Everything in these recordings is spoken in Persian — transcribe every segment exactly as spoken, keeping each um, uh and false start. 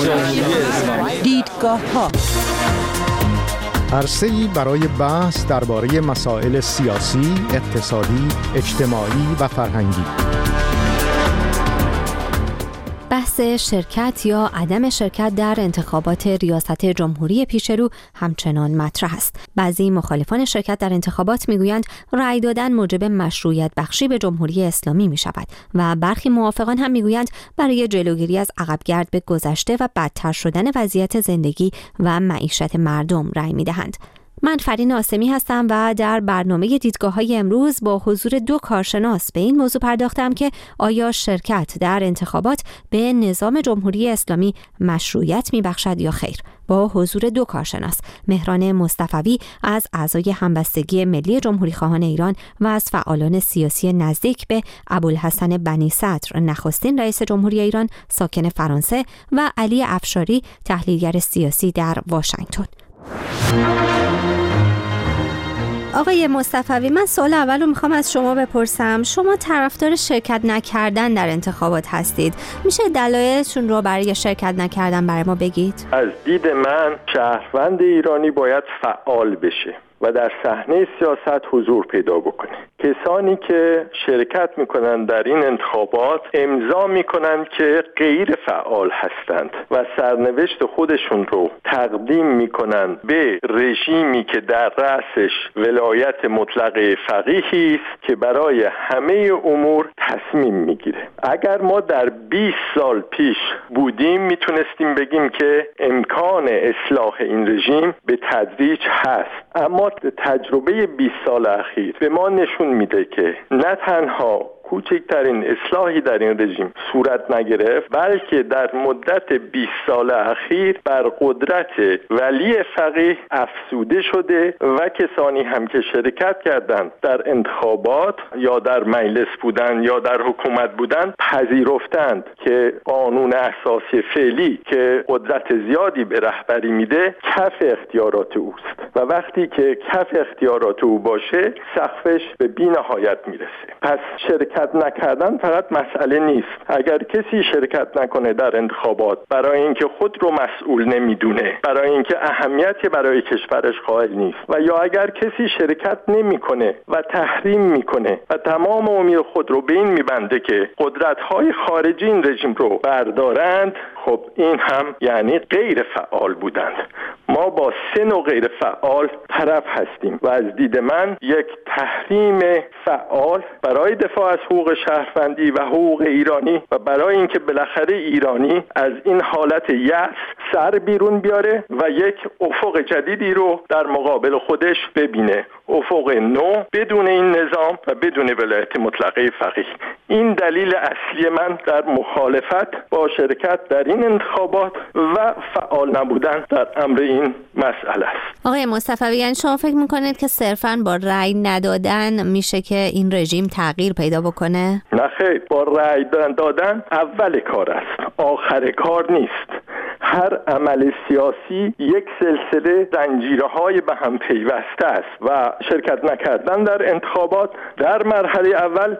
دیدگاه‌ها، عرصه‌ای برای بحث درباره مسائل سیاسی، اقتصادی، اجتماعی و فرهنگی. بحث شرکت یا عدم شرکت در انتخابات ریاست جمهوری پیشرو همچنان مطرح است. بعضی مخالفان شرکت در انتخابات میگویند رأی دادن موجب مشروعیت بخشی به جمهوری اسلامی می شود و برخی موافقان هم میگویند برای جلوگیری از عقبگرد به گذشته و بدتر شدن وضعیت زندگی و معیشت مردم رأی می دهند. من فرین آسمی هستم و در برنامه دیدگاه‌های امروز با حضور دو کارشناس به این موضوع پرداختم که آیا شرکت در انتخابات به نظام جمهوری اسلامی مشروعیت می‌بخشد یا خیر. با حضور دو کارشناس، مهران مصطفوی از اعضای همبستگی ملی جمهوری‌خواهان ایران و از فعالان سیاسی نزدیک به ابوالحسن بنی صدر نخستین رئیس جمهوری ایران ساکن فرانسه و علی افشاری تحلیلگر سیاسی در واشنگتن. آقای مصطفوی، من سوال اول رو میخوام از شما بپرسم. شما طرفدار شرکت نکردن در انتخابات هستید. میشه دلایلتون رو برای شرکت نکردن برای ما بگید؟ از دید من شهروند ایرانی باید فعال بشه و در صحنه سیاست حضور پیدا بکنه. کسانی که شرکت میکنن در این انتخابات امضا میکنن که غیر فعال هستند و سرنوشت خودشون رو تقدیم میکنن به رژیمی که در رأسش ولایت مطلقه فقیهی است که برای همه امور تصمیم میگیره. اگر ما در بیست سال پیش بودیم میتونستیم بگیم که امکان اصلاح این رژیم به تدریج هست، اما تجربه بیست سال اخیر به ما نشون میده که نه تنها کوچکترین اصلاحی در این رژیم صورت نگرفت، بلکه در مدت بیست سال اخیر بر قدرت ولی فقیه افزوده شده و کسانی هم که شرکت کردند در انتخابات یا در مجلس بودند یا در حکومت بودند پذیرفتند که قانون اساسی فعلی که قدرت زیادی به رهبری میده کف اختیارات اوست و وقتی که کف اختیارات او باشه سقفش به بی‌نهایت میرسه. پس شرکت نکردن فقط مسئله نیست. اگر کسی شرکت نکنه در انتخابات برای اینکه خود رو مسئول نمیدونه، برای اینکه اهمیتی برای کشورش قائل نیست، و یا اگر کسی شرکت نمیکنه و تحریم میکنه و تمام امید خود رو به این میبنده که قدرت‌های خارجی این رژیم رو بردارند، خب این هم یعنی غیر فعال بودند. ما با سه نوع غیر فعال طرف هستیم و از دید من یک تحریم فعال برای دفاع از حقوق شهروندی و حقوق ایرانی و برای اینکه بالاخره ایرانی از این حالت یأس سر بیرون بیاره و یک افق جدیدی رو در مقابل خودش ببینه، افق نو بدون این نظام و بدون ولایت مطلقه فقیه. این دلیل اصلی من در مخالفت با شرکت در این انتخابات و فعال نبودن در امر این مسئله است. آقای مصطفوی، یعنی شما فکر میکنید که صرفاً با رأی ندادن میشه که این رژیم تغییر پیدا بکنه؟ نه خیر، با رأی دادن اول کار است، آخر کار نیست. هر عمل سیاسی یک سلسله زنجیرهای به هم پیوسته است و شرکت نکردن در انتخابات در مرحله اول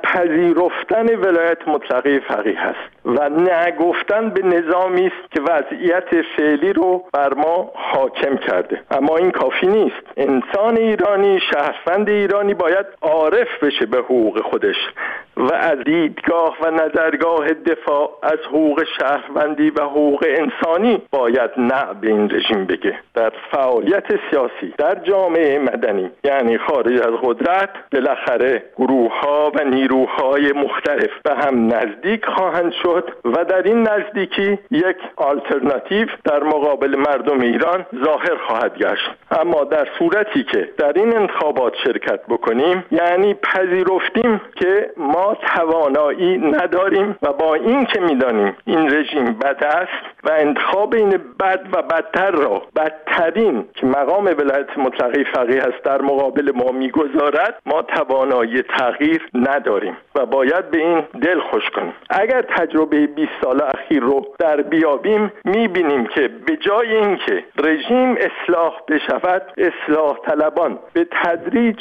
نپذیرفتن ولایت مطلقه فقیه است و نگفتن به نظامی است که وضعیت فعلی رو بر ما حاکم کرده. اما این کافی نیست. انسان ایرانی، شهروند ایرانی باید عارف بشه به حقوق خودش و از دیدگاه و نظرگاه دفاع از حقوق شهروندی و حقوق انسانی باید نه به این رژیم بگه. در فعالیت سیاسی در جامعه مدنی یعنی خارج از قدرت بالاخره گروه‌ها و نیروهای مختلف به هم نزدیک خواهند شد و در این نزدیکی یک آلترناتیو در مقابل مردم ایران ظاهر خواهد گشت. اما در صورتی که در این انتخابات شرکت بکنیم یعنی پذیرفتیم که ما توانایی نداریم و با این که میدانیم این رژیم بد است و انتخاب این بد و بدتر را بدترین که مقام ولایت مطلقه فقیه است در مقابل ما میگذارد، ما توانایی تغییر نداریم و باید به این دل خوش کنیم. اگر تجربه بیست سال اخیر رو در بیابیم میبینیم که به جای اینکه رژیم اصلاح بشود، اصلاح طلبان به تدریج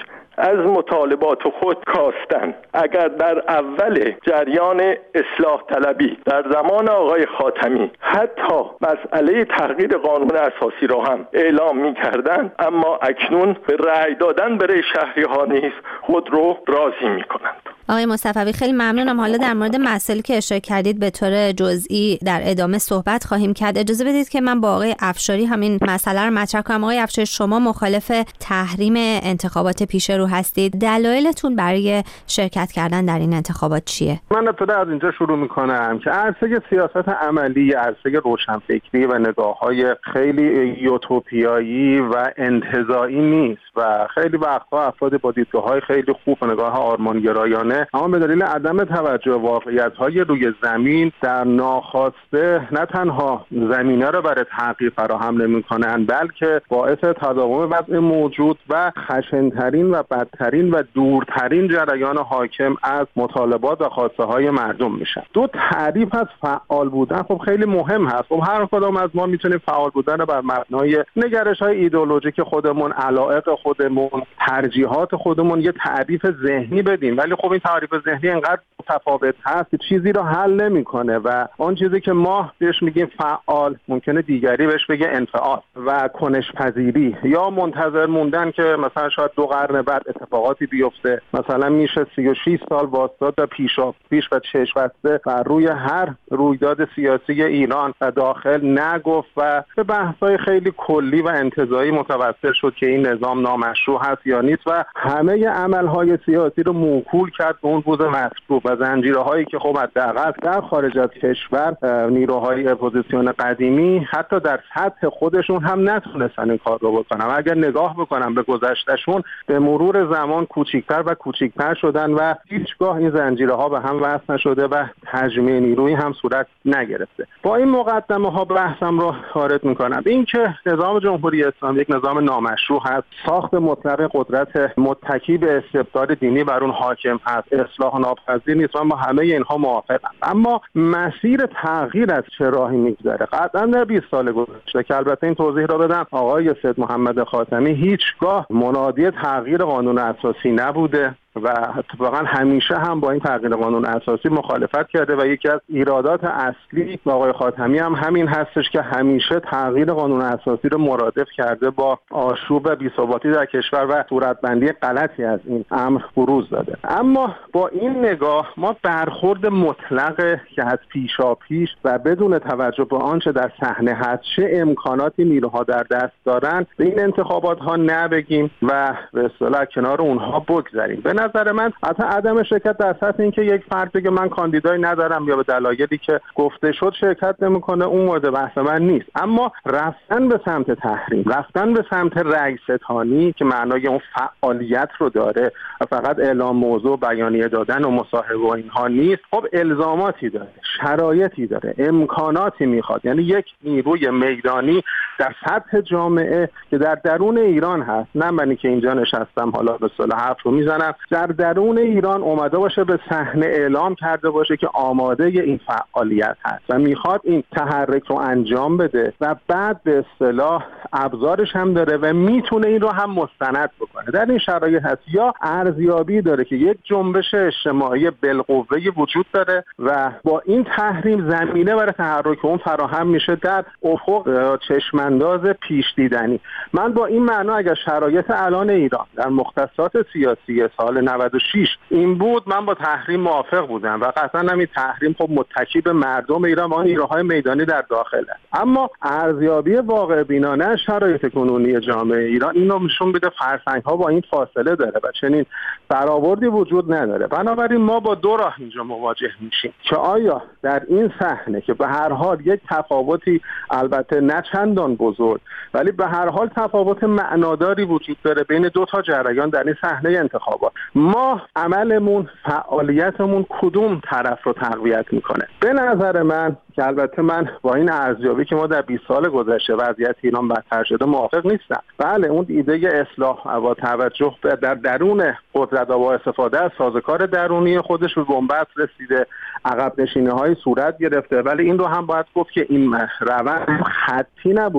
از مطالبات خود کاستن. اگر در اول جریان اصلاح طلبی در زمان آقای خاتمی حتی مسئله تغییر قانون اساسی را هم اعلام می‌کردند، اما اکنون به رأی دادن برای شهری‌ها نیز خود رو راضی می‌کنند. آقای مصطفوی خیلی ممنونم. حالا در مورد مسائلی که اشاره کردید به طور جزئی در ادامه صحبت خواهیم کرد. اجازه بدید که من با آقای افشاری همین مسئله رو مطرح کنم. آقای افشاری، شما مخالف تحریم انتخابات پیش رو هستید. دلایلتون برای شرکت کردن در این انتخابات چیه؟ من ابتدا از اینجا شروع میکنم که عرصه سیاست عملی عرصه روشنفکری و نگاه‌های خیلی یوتوپیایی و انتزاعی نیست و خیلی وقتها افراد با دیدگاه‌های خیلی خوب و نگاه آرمانگرایانه اما به دلیل عدم توجه واقعیت‌های روی زمین در ناخواسته نه تنها زمینه را برای تغییر فراهم نمی‌کنند، بلکه باعث تداوم وضع موجود و خشن‌ترین و بدترین و دورترین جریان حاکم از مطالبات و خواسته‌های مردم میشن. دو تعریف از فعال بودن خب خیلی مهم هست. خب هر کدام از ما میتونیم فعال بودن رو بر مبنای نگرش‌های ایدئولوژیک خودمون، علایق خودمون، ترجیحات خودمون یه تعریف ذهنی بدیم، ولی خب این تعریف ذهنی انقدر متفاوت هست که چیزی رو حل نمیکنه و آن چیزی که ما بهش میگیم فعال ممکنه دیگری بهش بگه انفعال و کنش پذیری یا منتظر موندن که مثلا شاید دو قرن بعد اتفاقاتی بیفته. مثلا میشه سی و شش سال واسطاد و پیشا پیش و چشم بسته و روی هر رویداد سیاسی ایران و داخل نگفت و به بحث‌های خیلی کلی و انتزاعی متوسل شد که این نظام نامشروع هست یا نیست و همه عمل‌های سیاسی رو موکول کرد به اون بوز مطلوب و زنجیرهایی که خب حداقل در خارج از کشور نیروهای اپوزیسیون قدیمی حتی در سطح خودشون هم نتونستن این کار رو بکنن. اگر نگاه بکنم به گذشتهشون به مرور زمان کوچیکتر و کوچیکتر شدن و هیچگاه این زنجیرها به هم وصل نشده و تجمیع نیرویی هم صورت نگرفته. با این مقدمه ها بحثم رو وارد میکنم. این که نظام جمهوری اسلامی یک نظام نامشروع هست، ساخت مطلق قدرت متکی به استبداد دینی بر اون حاکم هست، اصلاح ناپذیر نیست و ما همه اینها موافقم. اما مسیر تغییر از چه راهی میگذره؟ قطعا در بیست سال گذشته که البته این توضیح را بدم آقای سید محمد خاتمی هیچگاه منادی تغییر قانون اساسی نبوده و اتفاقا همیشه هم با این تغییر قانون اساسی مخالفت کرده و یکی از ایرادات اصلی آقای خاتمی هم همین هستش که همیشه تغییر قانون اساسی رو مرادف کرده با آشوب و بی‌ثباتی در کشور و صورتبندی غلطی از این امر بروز داده. اما با این نگاه ما برخورد مطلق که از پیشاپیش و بدون توجه به آنچه در صحنه هست چه امکاناتی نیروها در دست دارن به این انتخابات ها نبگیم و به اصطلاح کنار اونها بگذاریم. به نظر من حتی عدم شرکت در سطح اینکه یک فرد بگه من کاندیدایی ندارم یا به دلایلی که گفته شد شرکت نمیکنه اون مورد بحث من نیست، اما رفتن به سمت تحریم، رفتن به سمت رأی ستانی که معنای اون فعالیت رو داره و فقط اعلام موضوع، بیانیه دادن و مصاحبه و اینها نیست، خب الزاماتی داره، شرایطی داره، امکاناتی میخواد. یعنی یک نیروی میدانی در سطح جامعه که در درون ایران هست، نه منی که اینجا نشستم حالا به اصطلاح حرف رو میزنم، در درون ایران اومده باشه به صحنه اعلام کرده باشه که آماده این فعالیت هست و میخواد این تحرک رو انجام بده و بعد به اصطلاح ابزارش هم داره و میتونه این رو هم مستند بکنه. در این شرایط هست یا ارزیابی داره که یک جنبش اجتماعی بالقوه وجود داره و با این تحریم زمینه برای تحرک اون فراهم میشه در افق چشمانداز پیش دیدنی. من با این معنا اگر شرایط الان ایران در مختصات سیاسی سال نود و شش این بود، من با تحریم موافق بودم و قطعا همین تحریم خب متکی به مردم ایران و نیروهای میدانی در داخل است. اما ارزیابی واقع بینانه شرایط کنونی جامعه ایران اینو نشون میده فرسنگ ها با این فاصله داره و چنین برآوردی وجود نداره. بنابراین ما با دو راه اینجا مواجه میشیم که آیا در این صحنه که به هر حال یک تفاوتی البته نه چندان بزرگ ولی به هر حال تفاوت معناداری وجود داره بین دو تا جریان در این صحنه انتخابات، ما عملمون، فعالیتمون کدوم طرف رو تقویت میکنه؟ به نظر من که البته من با این ارزیابی که ما در بیست سال گذشته وضعیت ایران بدتر شده موافق نیستم. بله اون ایده اصلاح با توجه به در درون قدرت و با استفاده از سازوکار درونی خودش به بنبست رسیده، عقب نشینی‌های صورت گرفته، ولی این رو هم باید گفت که این روند خطی نبود.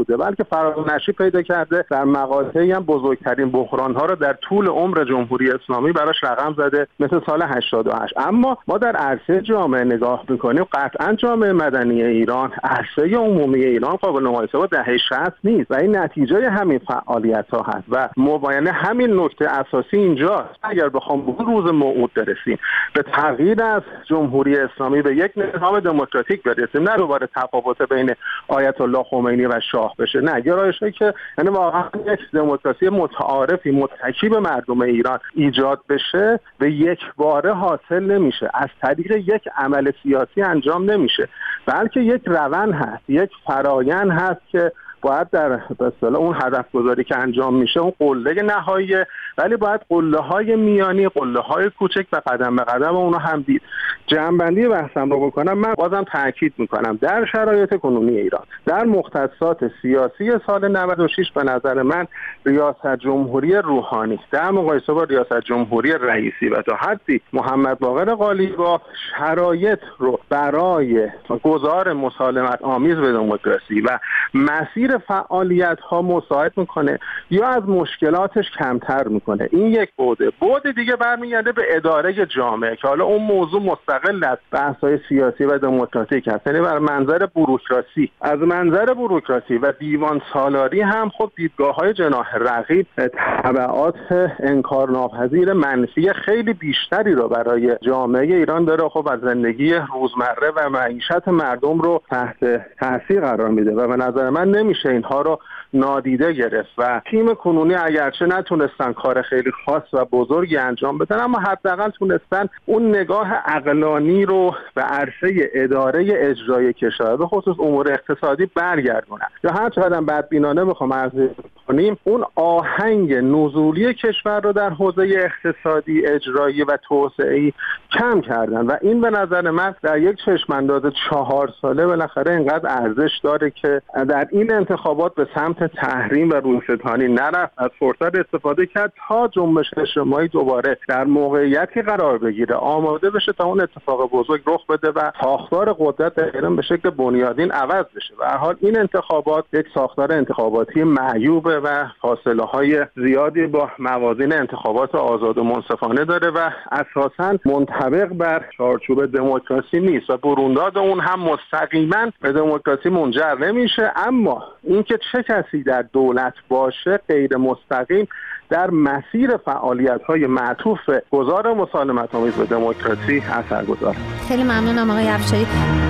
بوده، بلکه فرانشی پیدا کرده. در مقاطعی هم بزرگترین بحران‌ها رو در طول عمر جمهوری اسلامی براش رقم زده، مثل سال هشتاد و هشت. اما ما در عرصه جامعه نگاه می‌کنیم، قطعاً جامعه مدنی ایران، عرصه عمومی ایران قابل مقایسه با دهه شصت نیست و این نتیجه همین فعالیت‌ها هست و مباینه همین نکته اساسی اینجاست. اگر بخوام به روز موعود برسیم، به تغییر از جمهوری اسلامی به یک نظام دموکراتیک برسیم، نه دوباره تفاوت بین آیت الله خمینی و شاه بشه، نه گرایشی که یعنی واقعا یک دموکراسی متعارفی متکی به مردم ایران ایجاد بشه، به یک باره حاصل نمیشه، از طریق یک عمل سیاسی انجام نمیشه، بلکه یک روند هست، یک فرایند هست که باید در به اصطلاح اون هدف گذاری که انجام میشه اون قله نهاییه، ولی باید قله های میانی، قله های کوچک و قدم به قدم اونها هم دید. جمع‌بندی بحثم رو بکنم، من بازم تاکید میکنم در شرایط کنونی ایران، در مختصات سیاسی سال نود و شش به نظر من ریاست جمهوری روحانی در مقایسه با ریاست جمهوری رئیسی و تا حدی محمد باقر قالیباف شرایط رو برای گذار مسالمت آمیز به دموکراسی و مسیر فعالیت ها مساعد میکنه یا از مشکلاتش کمتر میکنه. این یک بوده. بود دیگه برمیگرده به اداره جامعه که حالا اون موضوع مستقل از بحث‌های سیاسی و دموکراتیک هست، یعنی بر منظر بوروکراسی. از منظر بوروکراسی و دیوان سالاری هم خب دیدگاه‌های جناح رقیب تبعات انکارناپذیر منفی خیلی بیشتری رو برای جامعه ایران داره. خب از زندگی روزمره و معیشت مردم رو تحت تاثیر قرار میده و به نظر من نمیشه اینها رو نادیده گرفت و تیم کنونی اگرچه نتونستن کار خیلی خاص و بزرگی انجام بدن، اما حداقل تونستن اون نگاه عقلانی رو به عرصه اداره اجرایی کشور به خصوص امور اقتصادی برگردونن. یا هر چقدر بدبینانه بخوام عرض کنیم، اون آهنگ نزولی کشور رو در حوزه اقتصادی، اجرایی و توسعه‌ای کم کردن و این به نظر من در یک چشم انداز چهار ساله بالاخره اینقدر ارزش داره که در این انتخابات به سمت تحریم و روستانی نرفت، از فرصت استفاده کرد تا جنبش اجتماعی دوباره در موقعیتی قرار بگیره، آماده بشه تا اون اتفاق بزرگ رخ بده و ساختار قدرت ایران به شکل بنیادین عوض بشه. به هر حال این انتخابات یک ساختار انتخاباتی معیوبه و فاصله های زیادی با موازین انتخابات آزاد و منصفانه داره و اساساً منطبق بر چارچوب دموکراسی نیست و برونداد اون هم مستقیما به دموکراسی منجر نمیشه. اما اینکه چه کسی در دولت باشه غیر مستقیم در مسیر فعالیت‌های معطوف گذار مسالمت آمیز به دموکراسی اثرگذار. خیلی ممنونم آقای افشاری.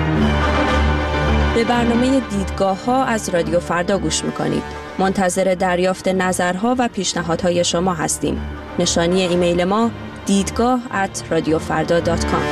به برنامه دیدگاه‌ها از رادیو فردا گوش می‌کنید. منتظر دریافت نظرها و پیشنهادهای شما هستیم. نشانی ایمیل ما دیدگاه ات رادیو فردا دات کام.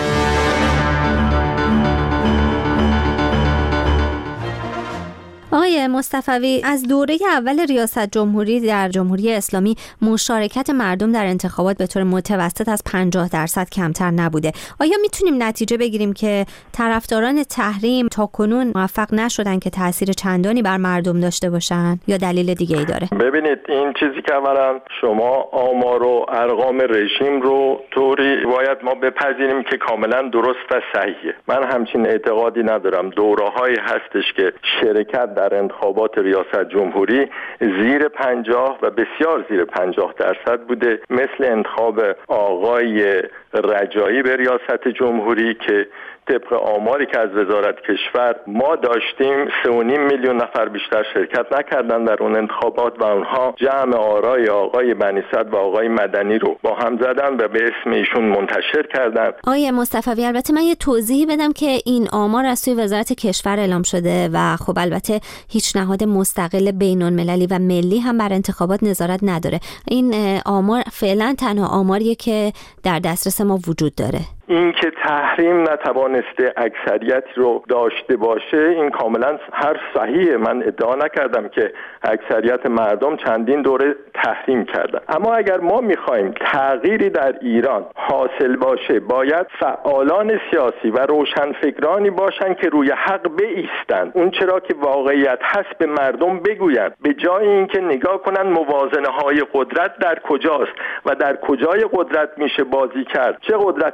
آقای مصطفوی، از دوره اول ریاست جمهوری در جمهوری اسلامی مشارکت مردم در انتخابات به طور متوسط از پنجاه درصد کمتر نبوده. آیا میتونیم نتیجه بگیریم که طرفداران تحریم تا کنون موفق نشدن که تأثیر چندانی بر مردم داشته باشن یا دلیل دیگه ای داره؟ ببینید، این چیزی که اولا شما آمار و ارقام رژیم رو طوری باید ما بپذیریم که کاملا درست و صحیحه. من همچین اعتقادی ندارم. دوره‌هایی هستش که شرکت در انتخابات ریاست جمهوری زیر پنجاه و بسیار زیر پنجاه درصد بوده، مثل انتخاب آقای رجایی به ریاست جمهوری که طبق آماری که از وزارت کشور ما داشتیم سه و نیم میلیون نفر بیشتر شرکت نکردن در اون انتخابات و اونها جمع آرای آقای بنی صدر و آقای مدنی رو با هم زدن و به اسم ایشون منتشر کردن. آقای مصطفوی، البته من یه توضیحی بدم که این آمار از سوی وزارت کشور اعلام شده و خب البته هیچ نهاد مستقل بین‌المللی و ملی هم بر انتخابات نظارت نداره. این آمار فعلا تنها آماریه که در دسترس ما وجود داره. این که تحریم نتوانسته اکثریت رو داشته باشه این کاملا هر صحیحه. من ادعا نکردم که اکثریت مردم چندین دوره تحریم کردن، اما اگر ما میخوایم تغییری در ایران حاصل باشه باید فعالان سیاسی و روشنفکرانی باشن که روی حق بایستن، اون چرا که واقعیت هست به مردم بگوین، به جای اینکه نگاه کنن موازنه های قدرت در کجاست و در کجای قدرت میشه بازی کرد، چه قدرت داخلی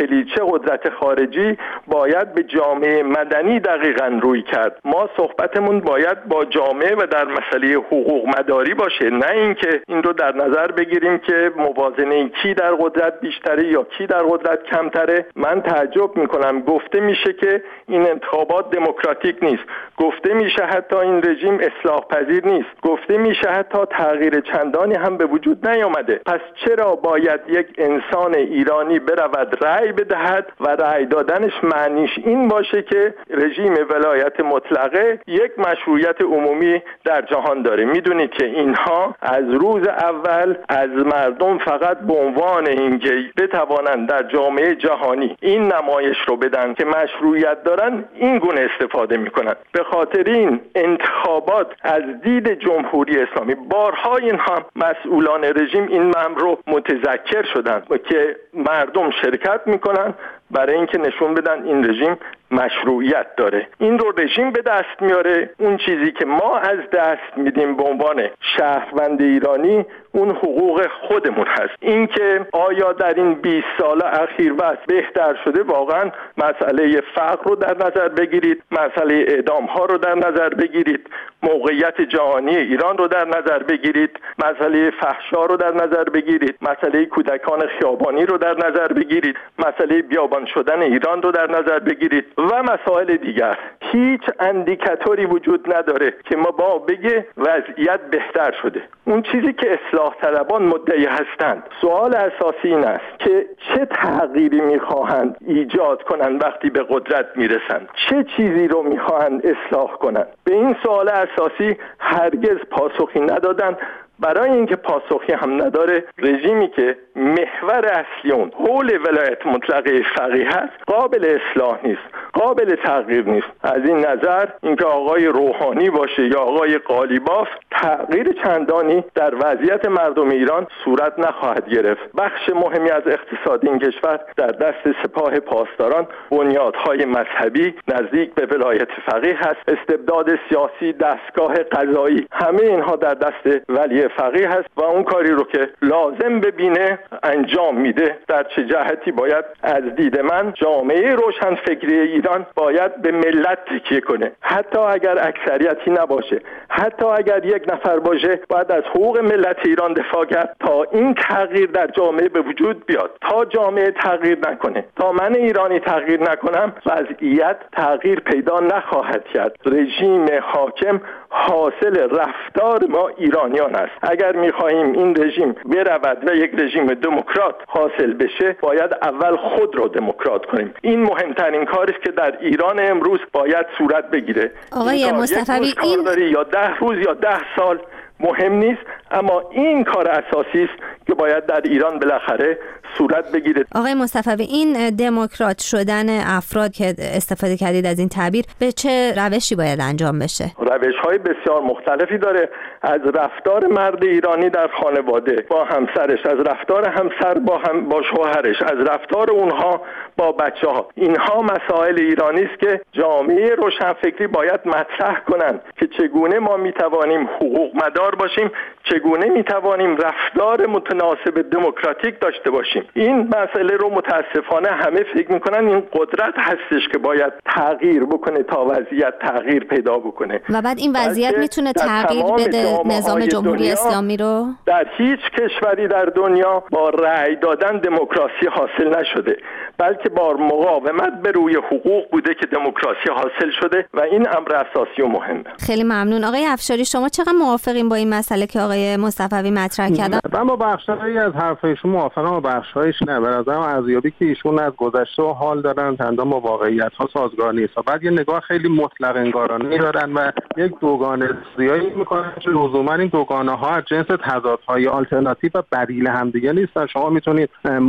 داخلی چه قدرت خارجی باید به جامعه مدنی دقیقاً روی کرد. ما صحبتمون باید با جامعه و در مسئله حقوق مداری باشه، نه اینکه این رو در نظر بگیریم که موازنه کی در قدرت بیشتره یا کی در قدرت کمتره. من تعجب میکنم گفته میشه که این انتخابات دموکراتیک نیست، گفته میشه حتی این رژیم اصلاح پذیر نیست، گفته میشه حتی تغییر چندانی هم به وجود نیامده. پس چرا باید یک انسان ایرانی برود رأی بدهد و رأی دادنش معنیش این باشه که رژیم ولایت مطلقه یک مشروعیت عمومی در جهان داره؟ میدونید که اینها از روز اول از مردم فقط به عنوان اینکه بتوانند در جامعه جهانی این نمایش رو بدن که مشروعیت دارن این گونه استفاده میکنن. به خاطر این انتخابات از دید جمهوری اسلامی بارها اینها مسئولان رژیم این امر رو متذکر شدن که مردم شرکت میکنن برای اینکه نشون بدن این رژیم مشروعیت داره. این رو رژیم به دست میاره. اون چیزی که ما از دست میدیم به عنوان شهروند ایرانی اون حقوق خودمون هست. این که آیا در این بیست سال اخیر وضع بهتر شده؟ واقعا مسئله فقر رو در نظر بگیرید، مسئله اعدام ها رو در نظر بگیرید، موقعیت جهانی ایران رو در نظر بگیرید، مسئله فحشا رو در نظر بگیرید، مسئله کودکان خیابانی رو در نظر بگیرید، مسئله بیابان شدن ایران رو در نظر بگیرید و مسائل دیگر. هیچ اندیکاتوری وجود نداره که ما با بگه وضعیت بهتر شده. اون چیزی که اصلاح طلبان مدعی هستند، سوال اساسی این است که چه تغییری میخواهند ایجاد کنند وقتی به قدرت میرسند، چه چیزی رو میخواهند اصلاح کنند. به این سوال اساسی هرگز پاسخی ندادند. برای اینکه پاسخی هم نداره، رژیمی که محور اصلی اون حول ولایت مطلقه فقیه هست قابل اصلاح نیست، قابل تغییر نیست. از این نظر اینکه آقای روحانی باشه یا آقای قالیباف تغییر چندانی در وضعیت مردم ایران صورت نخواهد گرفت. بخش مهمی از اقتصاد این کشور در دست سپاه پاسداران، بنیادهای مذهبی نزدیک به ولایت فقیه هست، استبداد سیاسی، دستگاه قضایی، همه اینها در دست ولی فقیه هست و اون کاری رو که لازم ببینه انجام میده. در چه جهتی باید از دید من جامعه روشنفکری ایران باید به ملت تکیه کنه، حتی اگر اکثریتی نباشه، حتی اگر یک نفر باشه، باید از حقوق ملت ایران دفاع کرد تا این تغییر در جامعه به وجود بیاد. تا جامعه تغییر نکنه، تا من ایرانی تغییر نکنم، وضعیت تغییر پیدا نخواهد کرد. رژیم حاکم حاصل رفتار ما ایرانیان است. اگر می‌خواهیم این رژیم برود و یک رژیم دموکرات حاصل بشه، باید اول خود رو دموکرات کنیم. این مهمترین کاری است که در ایران امروز باید صورت بگیره. آقای مصطفی، این داری یا ده روز یا ده سال مهم نیست، اما این کار اساسی است که باید در ایران بالاخره صورت بگیره. آقای مصطفی، این دموکرات شدن افراد که استفاده کردید از این تعبیر به چه روشی باید انجام بشه؟ روش‌های بسیار مختلفی داره، از رفتار مرد ایرانی در خانواده با همسرش، از رفتار همسر با هم با شوهرش، از رفتار اونها با بچه‌ها. اینها مسائل ایرانی است که جامعه روشنفکری باید مطرح کنند که چگونه ما میتوانیم حقوق مدار باشیم، چگونه میتوانیم رفتار متناسب دموکراتیک داشته باشیم. این مسئله رو متاسفانه همه فکر میکنن این قدرت هستش که باید تغییر بکنه تا وضعیت تغییر پیدا بکنه و بعد این وضعیت میتونه تغییر بده نظام جمهوری اسلامی رو. در هیچ کشوری در دنیا با رأی دادن دموکراسی حاصل نشده، بلکه با مقاومت به روی حقوق بوده که دموکراسی حاصل شده و این امر اساسی و مهمه. خیلی ممنون. آقای افشاری، شما چقدر موافقین با این مسئله که آقای مصطفی مطرح کردن؟ من با بخشایی از حرفایشون موافقم و بخشایش نه. به نظرم ارزیابی که ایشون از گذشته و حال دارن چندان با واقعیت ها سازگار نیست. بعد یه نگاه خیلی مطلق انگارانه دارن و یک دوگانه سازی میکنن که لزوما این دوگانه ها از جنس تضادهای آلترناتیو و بدیل همدیگه نیستن. شما میتونید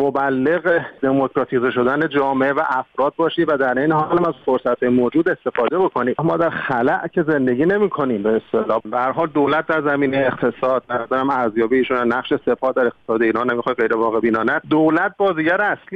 مبلغ دموکراتیزه شدن جامعه و افراد باشید و در این حال از فرصت موجود استفاده بکنید. اما در خلأ که زندگی نمی‌کنیم. به اصطلاح به هر حال دولت در زمینه اقتصاد، در نظرم ارزیابی ایشون نقش سپاه در اقتصاد ایران نمیخواد غیر واقع بینانه، دولت بازیگر اصلیه.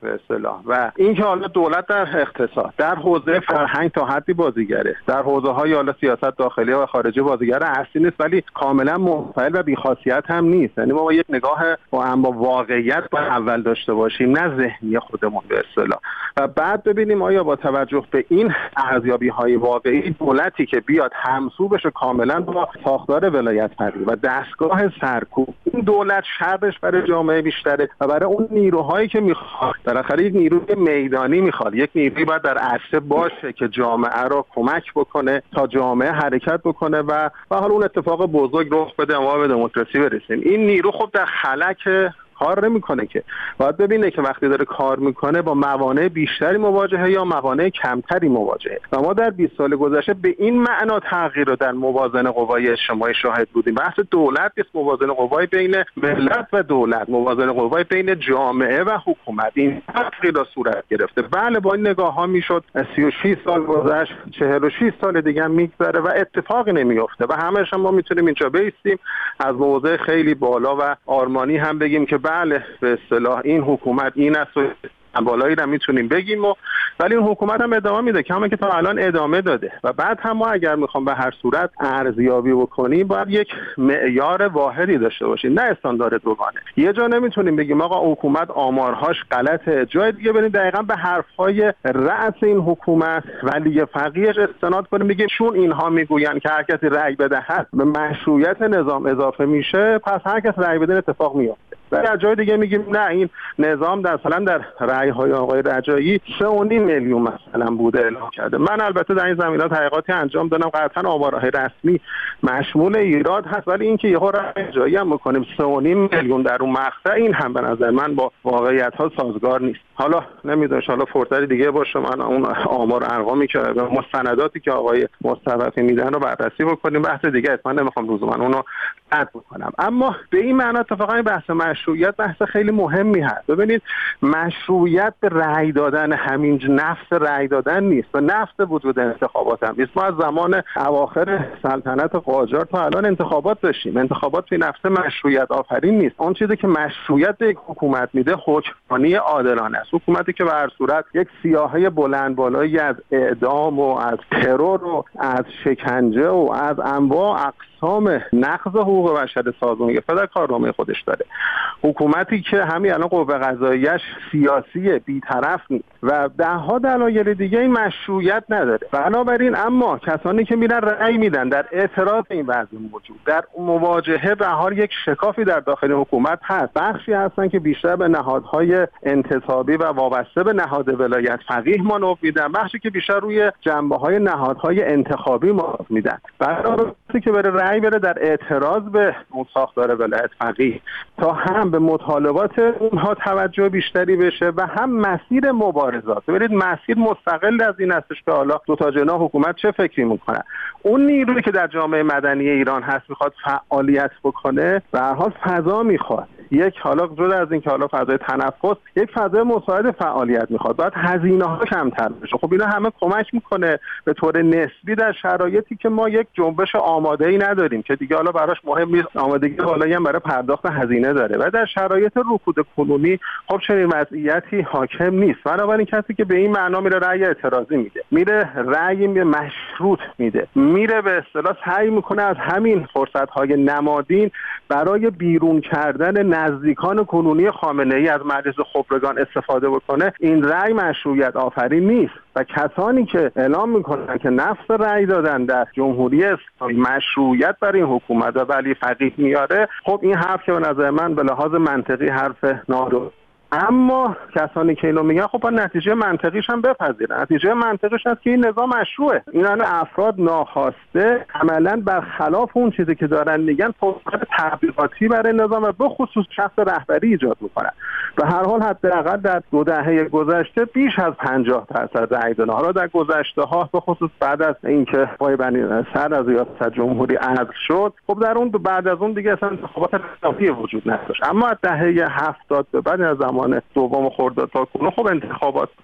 به اصطلاح. و این که حالا دولت در اقتصاد، در حوزه فرهنگ تا حدی بازیگره، در حوزه‌های حالا سیاست داخلی و خارجی بازیگر اصلی نیست، ولی کاملا منفعل و بی‌خاصیت هم نیست. یعنی ما با یک نگاه با هم با واقعیت با اول داشته باشیم، نه ذهنی خودمون به اصطلاح، و بعد ببینیم آیا با توجه به این ارزیابی‌های واقعی دولتی که بیاد همسو بشه کاملا با ساختار ولایت فقیه و دستگاه سرکوب، این دولت شرش برای جامعه بیشتره و برای اون نیروهایی که میخواد، بالاخره یک نیروی میدانی میخواد، یک نیروی باید در عرصه باشه که جامعه را کمک بکنه تا جامعه حرکت بکنه و به حال اون اتفاق بزرگ رخ بده ما به دموکراسی برسیم. این نیرو خب در خلأ کار نمیکنه که، باید ببینه که وقتی داره کار میکنه با موانع بیشتری مواجهه یا موانع کمتری مواجهه. و ما در بیست سال گذشته به این معنا تغییر رو در موازنه قوای اجتماعی شاهد بودیم. بحث دولت نیست، موازنه قوای بین ملت و دولت، موازنه قوای بین جامعه و حکومت، این تغییر صورت گرفته. بله با این نگاه ها میشد سی و شش سال گذشت، چهل و شش سال دیگه میگذره و اتفاقی نمیفته و همش هم ما میتونیم اینجا بیستیم از موضع خیلی بالا و آرمانی هم بگیم که بله به اصطلاح این حکومت این است و بالایی رو میتونیم بگیم و ولی این حکومت هم ادامه میده که همون که تا الان ادامه داده. و بعد هم ما اگر میخوام به هر صورت ارزیابی بکنیم باید یک معیار واحدی داشته باشیم، نه استاندارد دوگانه. یه جا نمیتونیم بگیم آقا حکومت آمارهاش غلطه، جای دیگه بریم دقیقاً به حرفهای رأس این حکومت ولی فقیهش استناد کنیم بگیم چون اینها میگوین که هر کسی رأی بدهد به مشروعیت نظام اضافه میشه پس هر کس رأی بده اتفاق میفته. و در جای دیگه میگیم نه این نظام در مثلا در رأی‌های آقای رجایی سه و نیم میلیون مثلا بوده اعلام کرده. من البته در این زمینات تحقیقاتی انجام دادم، قطعا آمارهای رسمی مشمول ایراد هست، ولی اینکه یهو رجایی هم بکنیم سه و نیم میلیون در اون مقطع، این هم به نظر من با واقعیت‌ها سازگار نیست. حالا نمیدونم ان فرصتی دیگه باشه من اون آمار ارقامی که مستنداتی که آقای مصطفی میدن رو بررسی بکنیم، بحث دیگه است، من نمیخوام روزمان اون رو رد بکنم. اما به این معنا اتفاقا بحث مشروعیت بحث خیلی مهمی هست. ببینید مشروعیت به رأی دادن همین نفس رأی دادن نیست و نفس وجود انتخابات هم نیست. ما از زمان اواخر سلطنت قاجار تا الان انتخابات داشتیم، انتخابات به نفس مشروعیت آفرین نیست. اون چیزی که مشروعیت به یک حکومت میده حکمرانی عادلانه است، حکومتی که به هر صورت یک سیاهه بلند بالایی از اعدام و از ترور و از شکنجه و از انواع اقسام نقض حقوق بشر سازمان گرفته در کارنامه خودش داره، حکومتی که همین الان قوه قضاییش سیاسی بی‌طرف نیست و ده ها دلایل دیگه این مشروعیت نداره. بنابراین اما کسانی که میرن رأی میدن در اعتراض این وضع موجود، در مواجهه به حال یک شکافی در داخل حکومت هست، بخشی هستن که بیشتر به نهادهای انتصابی و وابسته به نهاد ولایت فقیه مانور میدن، بخشی که بیشتر روی جنبه‌های نهادهای انتخابی مانور میدن. بنابراین که بره رأی بره در اعتراض به اون ساختار ولایت فقیه تا هم به مطالبات اونها توجه بیشتری بشه و هم مسیر مبارزات. ببینید مسیر مستقل از این هستش که حالا دو تا جناح حکومت چه فکری میکنن. اون نیرویی که در جامعه مدنی ایران هست میخواد فعالیت بکنه به هر حال فضا میخواد، یک حالا جدا از این که حالا فضای تنفس، یک فضای مساعد فعالیت میخواد، باید هزینه ها کمتر بشه. خب اینا همه کمک میکنه به طور نسبی در شرایطی که ما یک جنبش آماده ای نداریم که دیگه حالا براش مهم نیست، آمادگی بالایی هم برای پرداخت هزینه داره و در شرایط رکود کنونی خب چنین وضعیتی حاکم نیست. بنابراین کسی که به این معنا میره رأی اعتراضی میده، میره رأی مشروط میده، میره به اصطلاح سعی میکنه از همین فرصت‌های نمادین برای بیرون کردن نزدیکان کنونی خامنه‌ای از مجلس خبرگان استفاده بکنه، این رأی مشروعیت آفرین نیست و کسانی که اعلام میکنن که نفس رأی دادن در جمهوری اسلامی مشروعیت برای این حکومت و ولی فقیه میاره، خب این حرف که به نظر من به لحاظ منطقی حرف نادرست. اما کسانی که اینو میگن خب با نتیجه منطقیش هم بپذیرن. نتیجه منطقیش هست که این نظام مشروعه. این افراد ناخواسته عملاً برخلاف اون چیزی که دارن میگن فرصت تبلیغاتی برای نظام و به خصوص شخص رهبری ایجاد میکنن. به هر حال حداقل در دو دهه گذشته بیش از پنجاه درصد رأی دادن. حالا در گذشته ها به خصوص بعد از اینکه آقای بنی صدر از ریاست جمهوری عزل شد، خب در اون بعد از اون دیگه اصلا انتخابات رسمی وجود نداشت. اما از دهه هفتاد به بعد از زمان دوم خرداد تا کنون خب انتخابات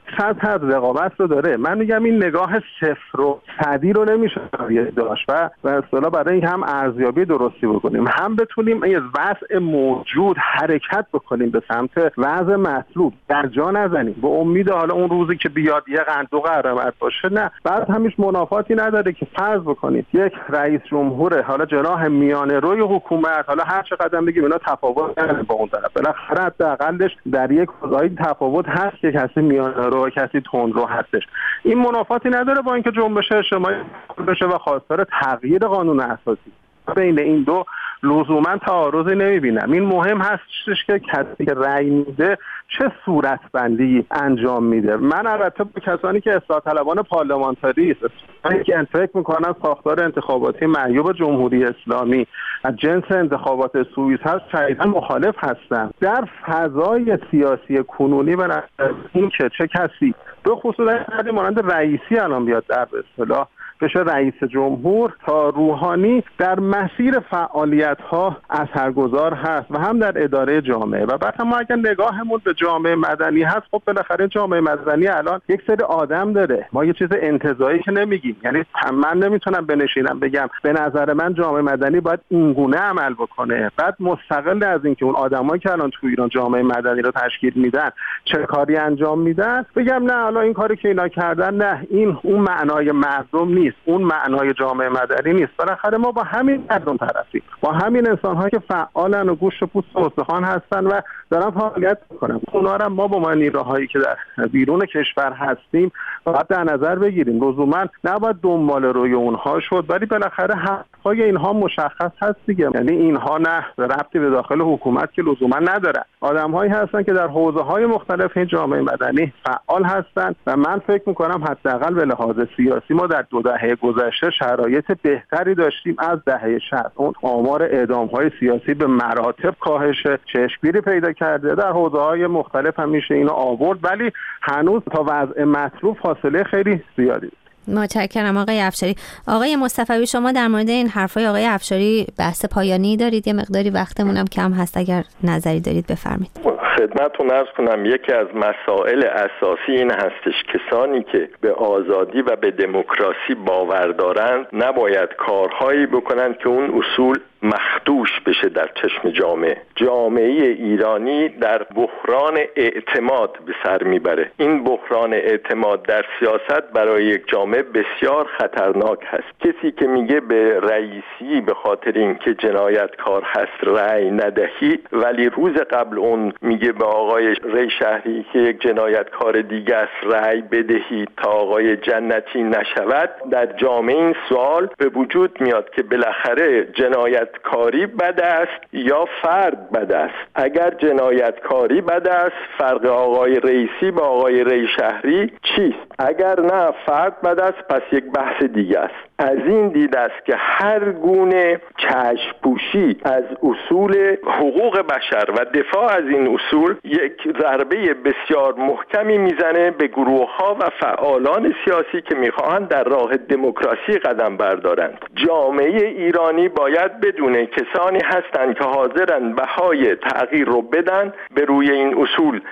سطح از رقابت رو داره. من میگم این نگاه صفر و صدی رو نمیشه داشت و به اصطلاح برای اینکه هم ارزیابی درستی بکنیم هم بتونیم از وضع موجود حرکت بکنیم به سمت وضع مطلوب در جا نزنیم به امید حالا اون روزی که بیاد یه قند دو قرامت باشه. نه، بعد همیش منافاتی نداره که فرض بکنید یک رئیس جمهور حالا جناح میانه روی حکومت حالا هر چه قدم بگیم اینا تفاوت نداره با اون طرف، بالاخره حداقلش در یک حوزه‌ای تفاوت هست که کسی میانه رو کسی تندرو هستش. این منافاتی نداره با اینکه جنبش اجتماعی بشه و خواستار تغییر قانون اساسی. بین این دو لزوما تعارضی نمیبینم. این مهم هستش که کسی که رأی میده چه صورتبندی انجام میده. من البته با کسانی که اصلاح طلبان پارلمانتاریست که فکر میکنن ساختار انتخاباتی معیوب جمهوری اسلامی از جنس انتخابات سوئیس هست شدیداً مخالف هستم. در فضای سیاسی کنونی به نظر این که چه کسی به خصوص در مانند رئیسی الان بیاد در به اصطلاح بشه رئیس جمهور تا روحانی در مسیر فعالیت‌ها اثرگذار هست و هم در اداره جامعه. و بعد ما اگر نگاهمون به جامعه مدنی هست، خب بالاخره جامعه مدنی الان یک سری آدم داره، ما یه چیز انتزاعی که نمیگیم. یعنی من نمیتونم بنشینم بگم به نظر من جامعه مدنی باید اینگونه عمل بکنه، بعد مستقل از اینکه اون آدمایی که الان تو ایران جامعه مدنی رو تشکیل میدن چه کاری انجام میدن بگم نه حالا این کاری که اینا کردن نه این اون معنای مردم نیست، اون معنای جامعه مدنی نیست. بالاخره ما با همین مردم طرفیم، با همین انسان‌هایی که فعالن و گوشت و پوست و استخوان هستن و دارن فعالیت می‌کنن. اونا رو ما با ما نیروهایی که در بیرون کشور هستیم باید در نظر بگیریم. لزوما نباید دنبال روی اونها شد، ولی بالاخره حق‌های اینها مشخص هست دیگه. یعنی اینها نه ربطی به داخل حکومت که لزوما ندارن، آدم‌هایی هستن که در حوزه‌های مختلف این جامعه مدنی فعال هستن و من فکر می‌کنم حداقل به لحاظ سیاسی ما در دو دهه گذشته شرایط بهتری داشتیم از دهه شصت. اون آمار اعدام‌های سیاسی به مراتب کاهش چشمگیری پیدا کرده، در حوزه‌های مختلف هم میشه اینو آورد، ولی هنوز تا وضع مطلوب فاصله خیلی زیادی. متشکرم آقای افشاری. آقای مصطفوی شما در مورد این حرفای آقای افشاری بحث پایانی دارید؟ یه مقداری وقتمونم کم هست، اگر نظری دارید بفرمایید. خدمتتون عرض کنم یکی از مسائل اساسی این هستش کسانی که به آزادی و به دموکراسی باور دارند نباید کارهایی بکنند که اون اصول مخدوش بشه در چشم جامعه. جامعه ایرانی در بحران اعتماد به سر میبره. این بحران اعتماد در سیاست برای یک جامعه بسیار خطرناک هست. کسی که میگه به رئیسی به خاطر اینکه جنایتکار هست رأی ندهی، ولی روز قبل اون میگه به آقای ری شهری که یک جنایتکار دیگه است رأی بدهی تا آقای جنتی نشود، در جامعه این سوال به وجود میاد که بالاخره جنایت کاری بد است یا فرد بد است. اگر جنایتکاری بد است، فرق آقای رئیسی با آقای ری شهری چیست؟ اگر نه فرد بد است، پس یک بحث دیگه است. از این دید است که هر گونه چشم‌پوشی از اصول حقوق بشر و دفاع از این اصول یک ضربه بسیار محکمی میزنه به گروه‌ها و فعالان سیاسی که میخواهند در راه دموکراسی قدم بردارند. جامعه ایرانی باید بدونه کسانی هستند که حاضرند بهای تغییر رو بدن، به روی این اصول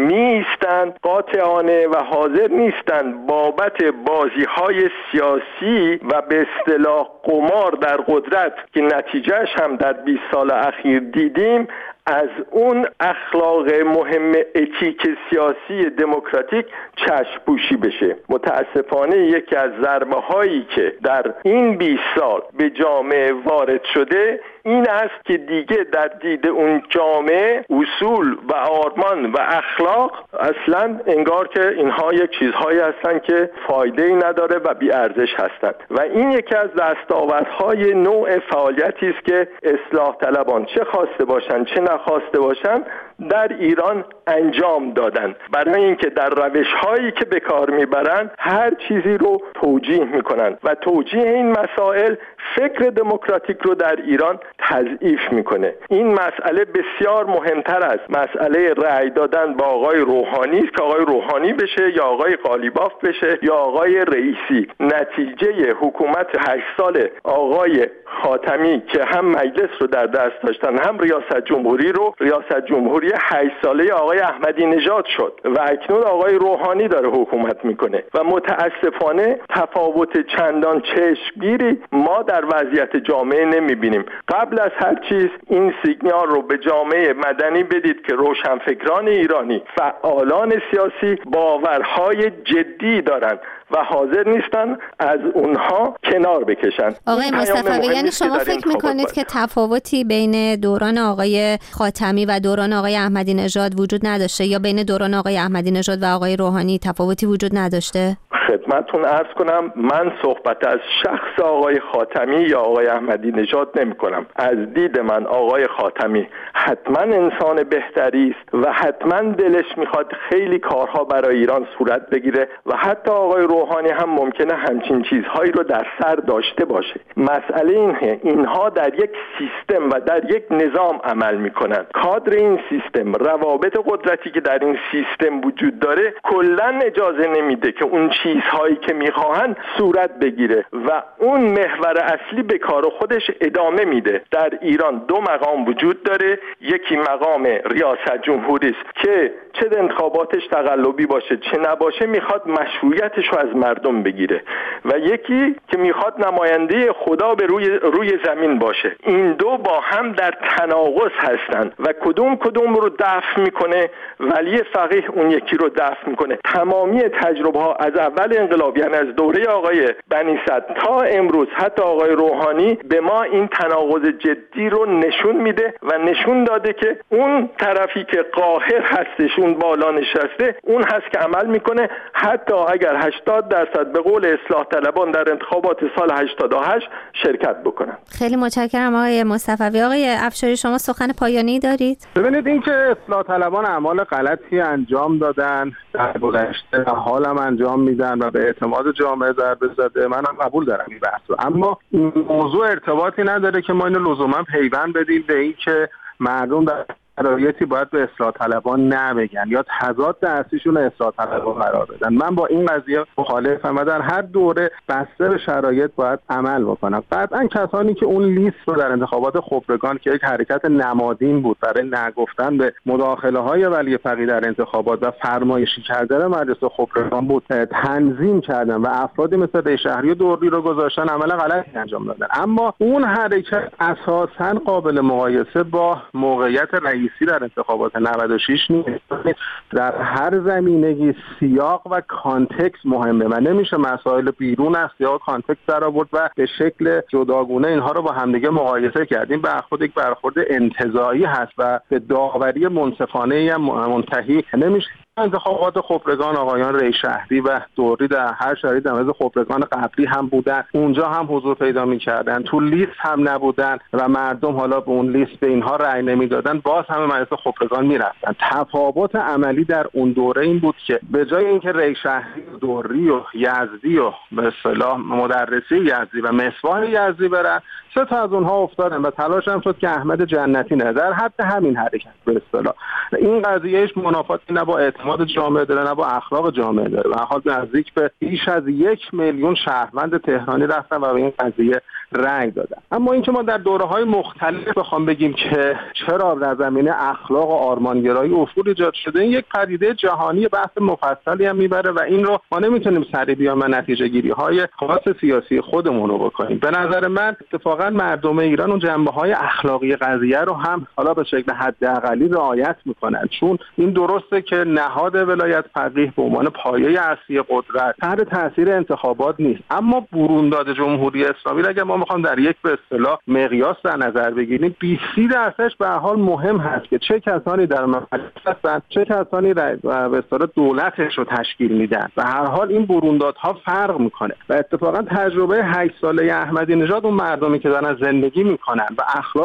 نیستند قاطعانه و حاضر نیستند بابت بازی‌های سیاسی و به اصطلاح قمار در قدرت که نتیجهش هم در بیست سال اخیر دیدیم از اون اخلاق مهم اتیک سیاسی دموکراتیک چشم‌پوشی بشه. متاسفانه یکی از ضربه هایی که در این بیست سال به جامعه وارد شده این است که دیگه در دید اون جامعه اصول و آرمان و اخلاق اصلا انگار که اینها یک چیزهایی هستن که فایده‌ای نداره و بی ارزش هستند و این یکی از دستاوردهای نوع فعالیتی است که اصلاح طلبان چه خواسته باشن چه نخواسته باشن در ایران انجام دادن، برای اینکه در روش‌هایی که به کار میبرن هر چیزی رو توجیه میکنن و توجیه این مسائل فکر دموکراتیک رو در ایران تضعیف میکنه. این مسئله بسیار مهمتر از مسئله رأی دادن با آقای روحانی است که آقای روحانی بشه یا آقای قالیباف بشه یا آقای رئیسی. نتیجه حکومت هشت سال آقای خاتمی که هم مجلس رو در دست داشتن هم ریاست جمهوری رو، ریاست جمهوری هشت ساله آقای احمدی نژاد شد و اکنون آقای روحانی داره حکومت میکنه و متاسفانه تفاوت چندان چشمگیری ما در وضعیت جامعه نمیبینیم. قبل از هر چیز این سیگنال رو به جامعه مدنی بدید که روشنفکران ایرانی، فعالان سیاسی باورهای جدی دارند و حاضر نیستن از اونها کنار بکشن. آقای مصطفی، یعنی شما فکر میکنید که تفاوتی بین دوران آقای خاتمی و دوران آقای احمدی نژاد وجود نداشته یا بین دوران آقای احمدی نژاد و آقای روحانی تفاوتی وجود نداشته؟ خدمتتون عرض کنم من صحبت از شخص آقای خاتمی یا آقای احمدی نژاد نمی کنم. از دید من آقای خاتمی حتما انسان بهتری است و حتما دلش میخواد خیلی کارها برای ایران صورت بگیره و حتی آقای روحانی هم ممکنه همچین چیزهایی رو در سر داشته باشه. مسئله اینه اینها در یک سیستم و در یک نظام عمل میکنن. کادر این سیستم، روابط قدرتی که در این سیستم وجود داره کلا اجازه نمیده که اون چیزهایی که میخواهن صورت بگیره و اون محور اصلی به کار خودش ادامه میده. در ایران دو مقام وجود داره، یکی مقام ریاست جمهوری است که چه انتخاباتش تقلبی باشه چه نباشه میخواد مشروعیتش رو از مردم بگیره و یکی که میخواد نماینده خدا به روی روی زمین باشه. این دو با هم در تناقض هستند و کدوم کدوم رو دفع میکنه ولی فقیه اون یکی رو دفع میکنه. تمامی تجربه ها از اول انقلاب یعنی از دوره آقای بنی صدر تا امروز حتی آقای روحانی به ما این تناقض جدی رو نشون میده و نشون داده که اون طرفی که قاهر هستش، اون بالا نشسته، اون هست که عمل میکنه حتی اگر هشتاد درصد به قول اصلاح طلبان در انتخابات سال هشتاد و هشت شرکت بکنن. خیلی متشکرم آقای مصطفی. آقای افشاری شما سخن پایانی دارید؟ ببینید این که اصلاح طلبان اعمال غلطی انجام دادن در گذشته و حالم انجام میدن و به اعتماد جامعه ضربه زده، منم قبول دارم این بحث رو، اما این موضوع ارتباطی نداره که ما اینو لزوما پیوند بدیم به این که مردم در شرایطی باید به اصلاح طلبان نبگن یا تضاد اصلیشون اصلاح طلبان قرار بدن. من با این قضیه مخالفم و در هر دوره بسته به شرایط باید عمل بکنم. قطعا کسانی که اون لیست رو در انتخابات خبرگان که یک حرکت نمادین بود برای نگفتن به مداخله های ولی فقیه در انتخابات و فرمایشی کردن مجلس خبرگان بود تنظیم کردن و افرادی مثل ریشهری و دوری رو گذاشتن عمل غلطی انجام دادن. اما اون حرکت اساساً قابل مقایسه با موقعیت رئیس در انتخابات نود و شش نیست. در هر زمینه‌ای سیاق و کانتکست مهمه و نمیشه مسائل بیرون از سیاق کانتکست در آورد و به شکل جداگونه اینها رو با همدیگه مقایسه کردیم. برخورد یک برخورد انتزاعی هست و به داوری منصفانه‌ای هم منتهی نمیشه. انتخابات خبرگان آقایان ریشهری و دوری در هر شرایطی در مورد خبرگان قبلی هم بودن، اونجا هم حضور پیدا می‌کردن، تو لیست هم نبودن و مردم حالا به اون لیست به اینها رأی نمیدادن، باز هم مجلس خبرگان میرفتن. تفاوت عملی در اون دوره این بود که به جای اینکه ریشهری و دوری و یزدی و به اصطلاح مدرسی یزدی و مصباح یزدی برن، سه تا از اونها افتادن و تلاش هم شد که احمد جنتی نه در حد همین حرکت به اصطلاح. این قضیهش منافاتی نه با اعتماد جامعه داره نه با اخلاق جامعه داره. و حال نزدیک به بیش از یک میلیون شهروند تهرانی رفتن و به این قضیه رأی دادن. اما اینکه ما در دوره‌های مختلف بخوام بگیم که چرا در زمینه اخلاق و آرمانگرایی افول ایجاد شده، این یک پدیده جهانی بحث مفصلی هم میبره و این رو ما نمیتونیم سریع بیان و نتیجه گیری های خاص سیاسی خودمون رو بکنیم. به نظر من اتفاقا مردم ایران اون جنبه‌های اخلاقی قضیه رو هم حالا به شکل حداقلی رعایت میکنن، چون این درسته که نهاد ولایت فقیه به عنوان پایه اصلی قدرت تحت تاثیر انتخابات نیست، اما برونداد جمهوری اسلامی اگر ما میخوام در یک به اصطلاح مقیاس در نظر بگیریم، بیست درصدش به هر حال مهم هست که چه کسانی در مجلس هستن، چه کسانی به اصطلاح دولتش رو تشکیل میدن و هر حال این بروندادها فرق میکنه. و اتفاقا تجربه هشت ساله احمدی نژاد اون مردمی که دارن زندگی میکنن و اخلاق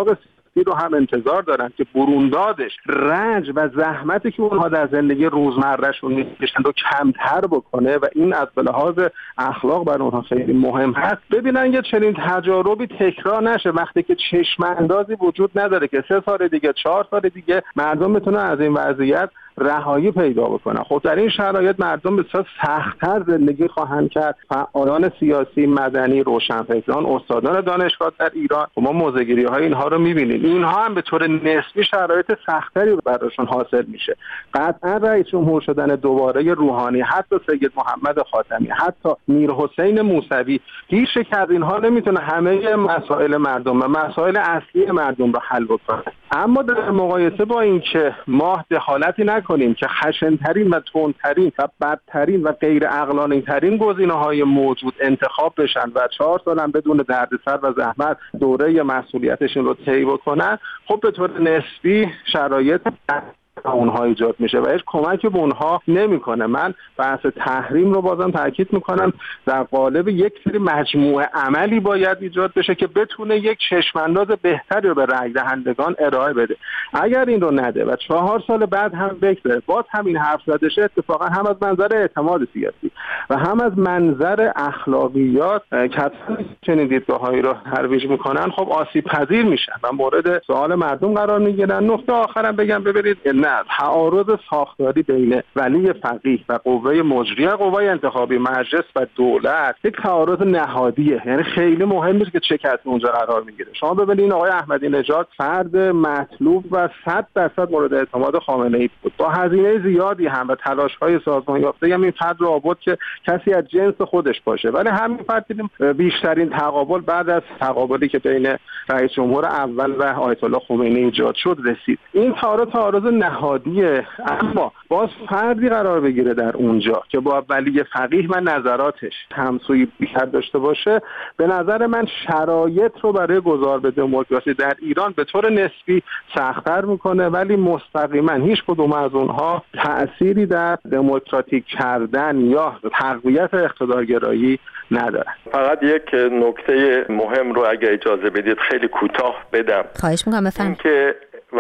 نسبی رو هم انتظار دارن که بروندادش، رنج و زحمتی که اونها در زندگی روزمرهشون میکشن رو کمتر بکنه و این از لحاظ اخلاق برای اونها خیلی مهم هست. ببینن که چنین تجاربی تکرار نشه وقتی که چشم اندازی وجود نداره که سه سال دیگه، چهار سال دیگه مردم بتونن از این وضعیت رهایی پیدا بکنن. خب در این شرایط مردم بسیار سخت‌تر زندگی خواهند کرد. فعالان سیاسی، مدنی، روشنفکران، استادان دانشگاه در ایران، ما موضع‌گیری‌های اینها رو می‌بینیم، اینها هم به طور نسبی شرایط سخت‌تری براشون حاصل میشه. قطعا رئیس جمهور شدن دوباره روحانی، حتی سید محمد خاتمی، حتی میرحسین موسوی، هیچ یک از اینها نمیتونه همه مسائل مردم و مسائل اصلی مردم رو حل بکنه. اما در مقایسه با اینکه ما دخالتی نکنیم که خشن‌ترین و تندترین و بدترین و غیر عقلانی‌ترین گزینه‌های موجود انتخاب بشن و چهار سال هم بدون دردسر و زحمت دوره مسئولیتشون رو طی بکنن، خب به طور نسبی شرایط اونها ایجاد میشه و هیچ کمکی به اونها نمیکنه. من بحث تحریم رو بازم تاکید میکنم، در قالب یک سری مجموعه عملی باید ایجاد بشه که بتونه یک چشمانداز بهتری رو به رای دهندگان ارائه بده. اگر این رو نده و چهار سال بعد هم بگذره باز همین حرف زده شه، اتفاقا هم از منظر اعتماد سیاسی و هم از منظر اخلاقیات کسانی چنین دیدگاه‌هایی رو ترویج میکنن خب آسیب پذیر میشن و مورد سوال مردم قرار میگیرن. نکته آخرم بگم، ببینید نه تعارض ساختاری بین ولی فقیه و قوه مجریه، قوه انتخابی، مجلس و دولت یک تعارض نهادیه، یعنی خیلی مهم نیست که چه کسی اونجا قرار میگیره. شما ببینید این آقای احمدی نژاد فرد مطلوب و صد درصد مورد اعتماد خامنه‌ای بود، با هزینه زیادی هم و تلاش‌های سازمان یافته هم این فرد رو آورد که کسی از جنس خودش باشه، ولی همین فرد دیدیم بیشترین تقابل بعد از تقابلی که بین رئیس جمهور اول و آیت الله خمینی ایجاد شد رسید. این تعارض تعارض نهادیه، اما باز فردی قرار بگیره در اونجا که با ولی فقیه و نظراتش همسویی بیشتر داشته باشه، به نظر من شرایط رو برای گذار به دموکراسی در ایران به طور نسبی سخت‌تر میکنه، ولی مستقیما هیچ کدوم از اونها تأثیری در دموکراتیک کردن یا تقویت اقتدارگرایی نداره. فقط یک نکته مهم رو اگه اجازه بدید خیلی کوتاه بدم. خواهش می‌کنم بفرمایید. که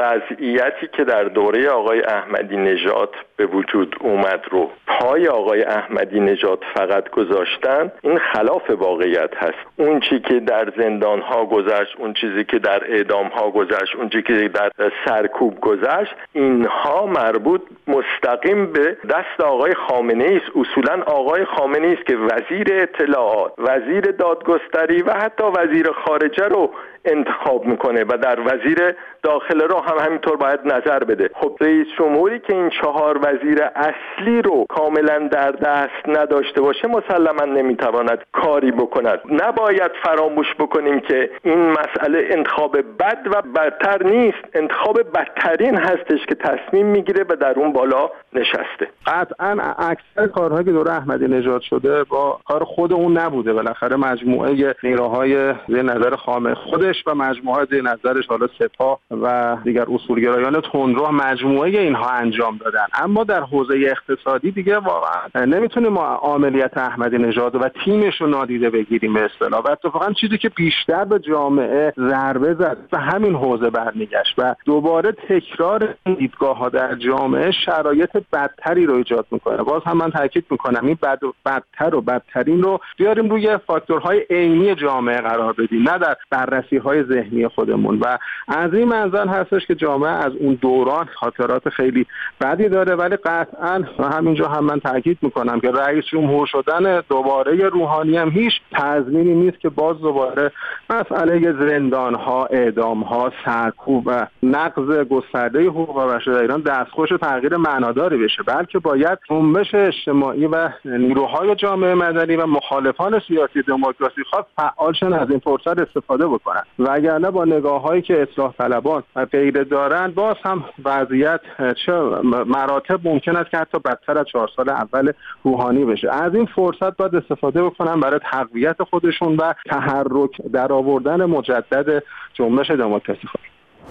وضعیتی که در دوره آقای احمدی نژاد به وجود اومد رو پای آقای احمدی نژاد فقط گذاشتن، این خلاف واقعیت هست. اون چی که در زندان ها گذشت، اون چیزی که در اعدام ها گذشت، اون چیزی که در سرکوب گذشت، اینها مربوط مستقیم به دست آقای خامنه‌ای است. اصولا آقای خامنه‌ای است که وزیر اطلاعات، وزیر دادگستری و حتی وزیر خارجه رو انتخاب میکنه و در وزیر داخله رو هم همینطور باید نظر بده. خب رئیس جمهوری که این چهار وزیر اصلی رو کاملا در دست نداشته باشه مسلما نمیتواند کاری بکند. نباید فراموش بکنیم که این مسئله انتخاب بد و بدتر نیست، انتخاب بدترین هستش که تصمیم میگیره و در اون بالا نشسته. قطعا اکثر کارهایی که دوره احمدی نژاد شده با کار خود اون نبوده، بالاخره مجموعه نیروهای زیر نظر خامنه‌ای خودش و مجموعه زیر نظرش، حالا سپاه و دیگر اصولگرایان تندرو، مجموعه اینها انجام دادن. اما در حوزه اقتصادی دیگه واقعا نمیتونیم ما عملیات احمدی نژاد و تیمش رو نادیده بگیریم به اصطلاح. و اتفاقا چیزی که بیشتر به جامعه ضربه زد به همین حوزه برمیگشت و دوباره تکرار دیدگاه‌ها در جامعه شرایط بدتری رو ایجاد میکنه. باز هم من تاکید میکنم این بد و بدتر و بدترین رو بیاریم روی فاکتورهای عینی جامعه قرار بدیم، نه در بررسی‌های ذهنی خودمون. و از این منظر هستش که جامعه از اون دوران خاطرات خیلی بدی داره، ولی قطعاً و همینجا هم من تاکید میکنم که رئیس جمهور شدن دوباره روحانی هم هیچ تضمینی نیست که باز دوباره مسئله زندان‌ها، اعدام‌ها، سرکوب و نقض گسترده حقوق بشر در ایران دستخوش تغییر معناداری بشه، بلکه باید جنبش اجتماعی و نیروهای جامعه مدنی و مخالفان سیاسی دموکراسی خواست فعال شن، از این فرصت استفاده بکنن. وگرنه با نگاه‌هایی که اصلاح طلبان و غیره دارن باز هم وضعیت چه مراتب ممکن است که حتی بدتر از چهار سال اول روحانی بشه. از این فرصت باید استفاده بکنن برای تقویت خودشون و تحرک در آوردن مجدد جنبش دموکراسی خواهی.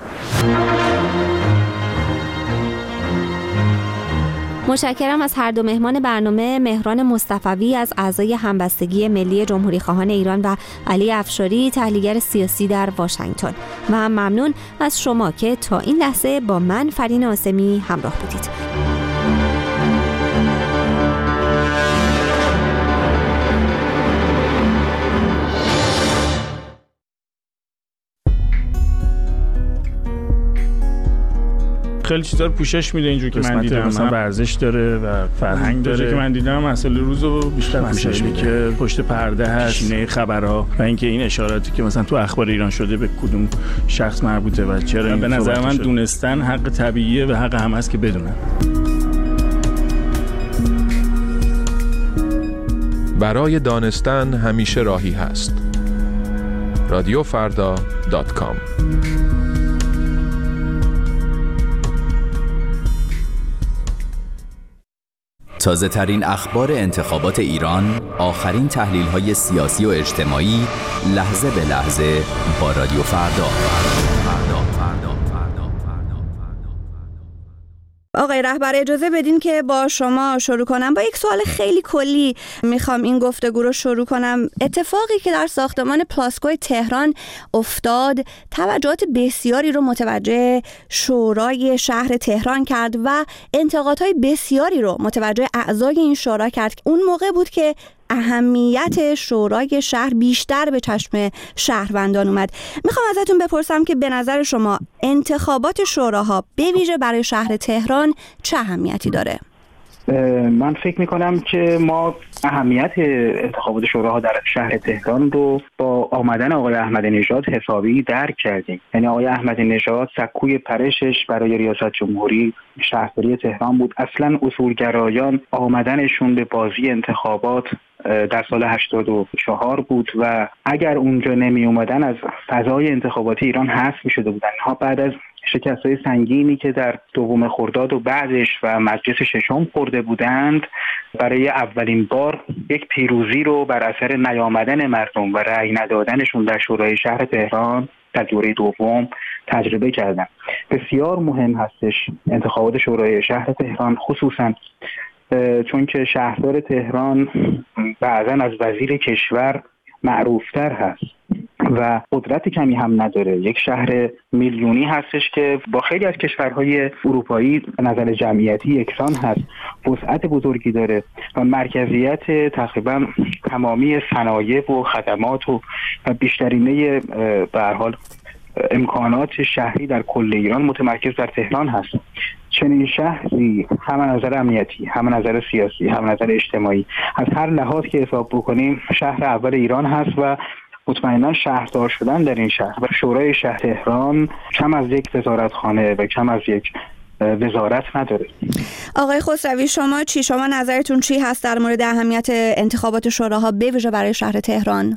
متشکرم از هر دو مهمان برنامه، مهران مصطفوی از اعضای همبستگی ملی جمهوری خواهان ایران و علی افشاری تحلیلگر سیاسی در واشنگتن. و ممنون از شما که تا این لحظه با من فرین آسمی همراه بودید. خیلی چیزا رو پوشش میده اینجوری که من دیدم، مثلا ورزش داره و فرهنگ داره که من دیدم مسائل روزو بیشتر پوشش میده که پشت پرده هست، شینه خبرها و اینکه این اشاراتی که مثلا تو اخبار ایران شده به کدوم شخص مربوطه و چرا. به نظر من دونستن حق طبیعیه و حق هم هست که بدونن. برای دانستن همیشه راهی هست. رادیو فردا دات کام. تازه ترین اخبار انتخابات ایران، آخرین تحلیل های سیاسی و اجتماعی، لحظه به لحظه با رادیو فردا. آقای رهبر اجازه بدین که با شما شروع کنم. با یک سوال خیلی کلی میخوام این گفتگو رو شروع کنم. اتفاقی که در ساختمان پلاسکوی تهران افتاد توجهات بسیاری رو متوجه شورای شهر تهران کرد و انتقادهای بسیاری رو متوجه اعضای این شورا کرد. اون موقع بود که اهمیت شورای شهر بیشتر به چشم شهروندان اومد. میخوام ازتون بپرسم که به نظر شما انتخابات شوراها به ویژه برای شهر تهران چه اهمیتی داره؟ من فکر میکنم که ما اهمیت انتخابات شوراها در شهر تهران رو با آمدن آقای احمدی نژاد حسابی درک کردیم. یعنی آقای احمدی نژاد سکوی پرشش برای ریاست جمهوری شهرداری تهران بود. اصلا اصولگرایان آمدنشون به بازی انتخابات در سال هشتاد و چهار بود و اگر اونجا نمی اومدن از فضای انتخاباتی ایران حذف می شده بودن. ها بعد از شکست‌های سنگینی که در دوم خرداد و بعدش و مجلس ششم خورده بودند، برای اولین بار یک پیروزی رو بر اثر نیامدن مردم و رأی ندادنشون در شورای شهر تهران در دوره دوم تجربه کردن. بسیار مهم هستش انتخابات شورای شهر تهران، خصوصاً چون که شهردار تهران بعضاً از وزیر کشور معروفتر هست و قدرت کمی هم نداره. یک شهر میلیونی هستش که با خیلی از کشورهای اروپایی به نظر جمعیتی یکسان هست، وسعت بزرگی داره و مرکزیت تقریبا تمامی صنایع و خدمات و بیشترینه به هر حال امکانات شهری در کل ایران متمرکز در تهران هست. چنین شهری هم نظر امنیتی، هم نظر سیاسی، هم نظر اجتماعی، از هر لحاظ که حساب بکنیم شهر اول ایران هست و مطمئنا شهردار شدن در این شهر و شورای شهر تهران کم از یک وزارتخانه و کم از یک وزارت نداره. آقای خسروی شما چی؟ شما نظرتون چی هست در مورد اهمیت انتخابات شوراها به ویژه برای شهر تهران؟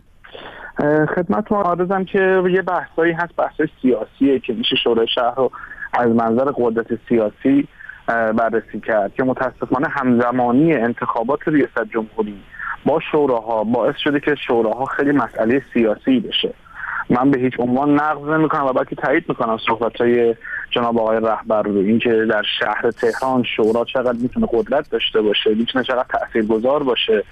خدمتتون عرضم که یه بحثایی هست، بحث سیاسیه که میشه شورای شهر رو از منظر قدرت سیاسی بررسی کرد که متاسفانه همزمانی انتخابات ریاست جمهوری با شوراها باعث شده که شوراها خیلی مسئله سیاسی بشه. من به هیچ عنوان نقض نمی‌کنم و بلکه تایید می‌کنم صحبت‌های جناب آقای رهبر رو، اینکه در شهر تهران شورا چقدر میتونه قدرت داشته باشه، میتونه چقدر تاثیرگذار باشه.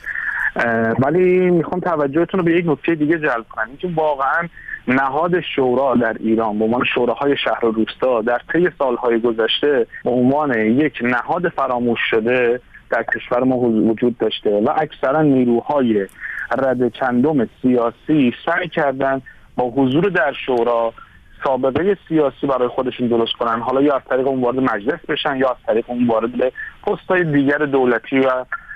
ولی میخوام توجهتون رو به یک نکته دیگه جلب کنم، اینکه واقعاً نهاد شورا در ایران به عنوان شوراهای شهر و روستا در طی سالهای گذشته به عنوان یک نهاد فراموش شده در کشور ما وجود داشته و اکثرا نیروهای رد چندم سیاسی سعی کردن با حضور در شورا سابقه سیاسی برای خودشون درست کنن، حالا یا از طریق اون وارد مجلس بشن یا از طریق اون وارد به پست‌های دیگر دولتی و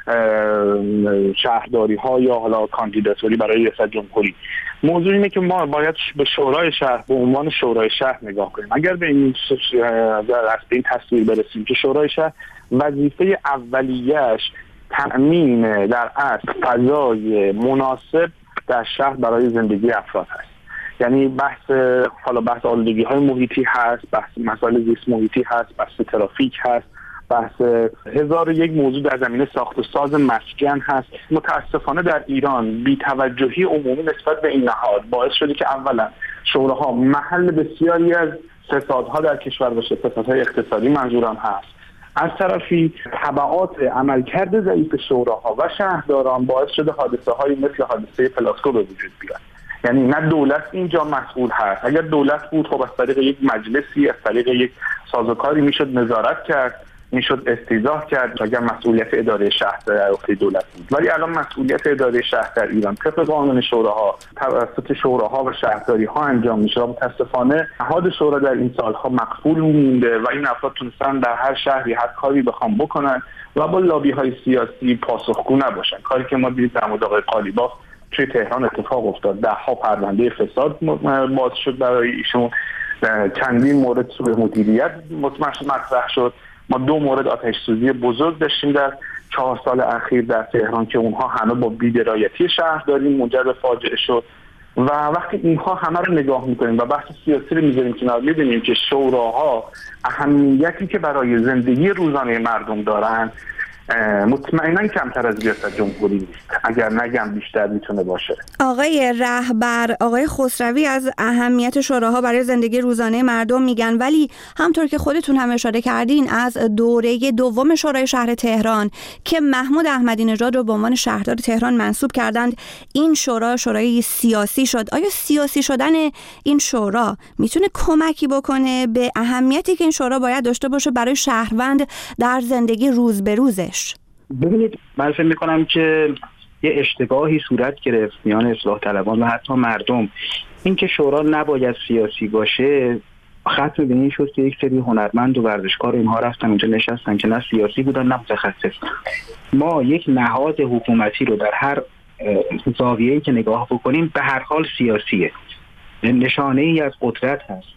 شهرداری ها یا حالا کاندیداتوری برای ریاست جمهوری. موضوع اینه که ما باید به شورای شهر به عنوان شورای شهر نگاه کنیم. اگر به این در این تصویر برسیم که شورای شهر وظیفه اولیه‌اش تأمین در اصل فضای مناسب در شهر برای زندگی افراد هست. یعنی بحث حالا بحث آلودگی های محیطی هست، بحث مسائل زیست محیطی هست، بحث ترافیک هست، بحث هزار و یک موضوع در زمینه ساخت و ساز مسکن هست. متاسفانه در ایران بی‌توجهی عمومی نسبت به این نهاد باعث شده که اولا شوراها محل بسیاری از فسادها در کشور باشه، فسادهای اقتصادی منظورم هست. از طرفی تبعات عملکرد ضعیف شوراها و شهرداران باعث شده حادثه های مثل حادثه پلاسکو به وجود بیاد. یعنی نه دولت اینجا مسئول هست. اگر دولت بود خب از طریق یک مجلسی، از طریق یک سازوکاری میشد نظارت کرد، میشد استیضاح کرد اگر مسئولیت اداره شهر در عهده دولت بود. ولی الان مسئولیت اداره شهر در ایران طبق قانون شوراها توسط شوراها و شهرداری ها انجام میشه. متاسفانه نهاد شورا در این سالها مقفول مونده و این افراد تونستن در هر شهری هر کاری بخوام بکنن و با لابی های سیاسی پاسخگو نباشن. کاری که ما دیدیم در مورد آقای قالیباف توی تهران اتفاق افتاد. ده ها پرونده فساد باز شد برای ایشون، چندین مورد سوء مدیریت مطرح شد. ما دو مورد آتش سوزی بزرگ داشتیم در چهار سال اخیر در تهران که اونها همه با بی‌درایتی شهرداری منجر به فاجعه شد. و وقتی اینها همه رو نگاه میکنیم و بحث سیاسی رو میذاریم کنار، میبینیم که شوراها اهمیتی که برای زندگی روزانه مردم دارن مطمئنا کمتر از ریاست جمهوری نیست، اگر نگم بیشتر میتونه باشه. آقای رهبر، آقای خسروی از اهمیت شوراها برای زندگی روزانه مردم میگن، ولی همطور که خودتون هم اشاره کردین از دوره دوم شورای شهر تهران که محمود احمدی نژاد رو به عنوان شهردار تهران منصوب کردند، این شورا شورای سیاسی شد. آیا سیاسی شدن این شورا میتونه کمکی بکنه به اهمیتی که این شورا باید داشته باشه برای شهروند در زندگی روز به روزش؟ ببینید، من فکر می‌کنم که یه اشتباهی صورت گرفت میان اصلاح طلبان و حتی مردم. اینکه شورا نباید سیاسی باشه ختم به این شد که یک سری هنرمند و ورزشکار اینها رفتن اونجا نشستن که نه سیاسی بودن نه متخصص. ما یک نهاد حکومتی رو در هر زاویه‌ای که نگاه بکنیم به هر حال سیاسیه، نشانه‌ای از قدرت هست